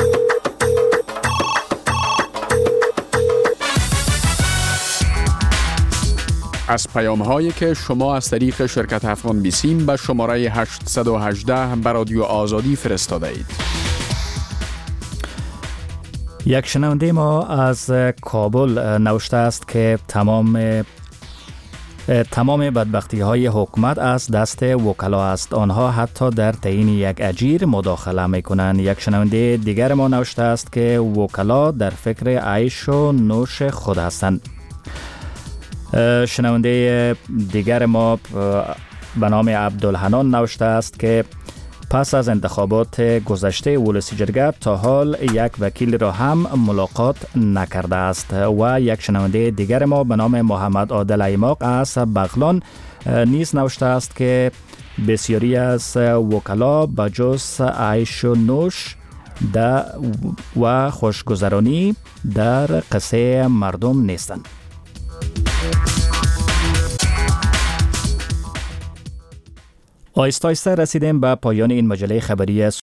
S21: از پیام‌هایی که شما از طریق شرکت افغان بیسیم به شماره 818 به رادیو آزادی فرستاده اید.
S16: یک شنونده ما از کابل نوشته است که تمام بدبختی های حکومت از دست وکلا است. آنها حتی در تعیین یک اجیر مداخله میکنند. یک شنونده دیگر ما نوشته است که وکلا در فکر عیش و نوش خود هستند. شنونده دیگر ما به نام عبدالحنان نوشته است که پس از انتخابات گذشته ولسی جرگه تا حال یک وکیل را هم ملاقات نکرده است. و یک شنونده دیگر ما به نام محمد عادل ایماق از بغلان نیز نوشته است که بسیاری از وکلا بجز عیش و نوش و خوشگذرانی در قصه مردم نیستند. آهسته آهسته رسیدیم به پایان این مجله خبری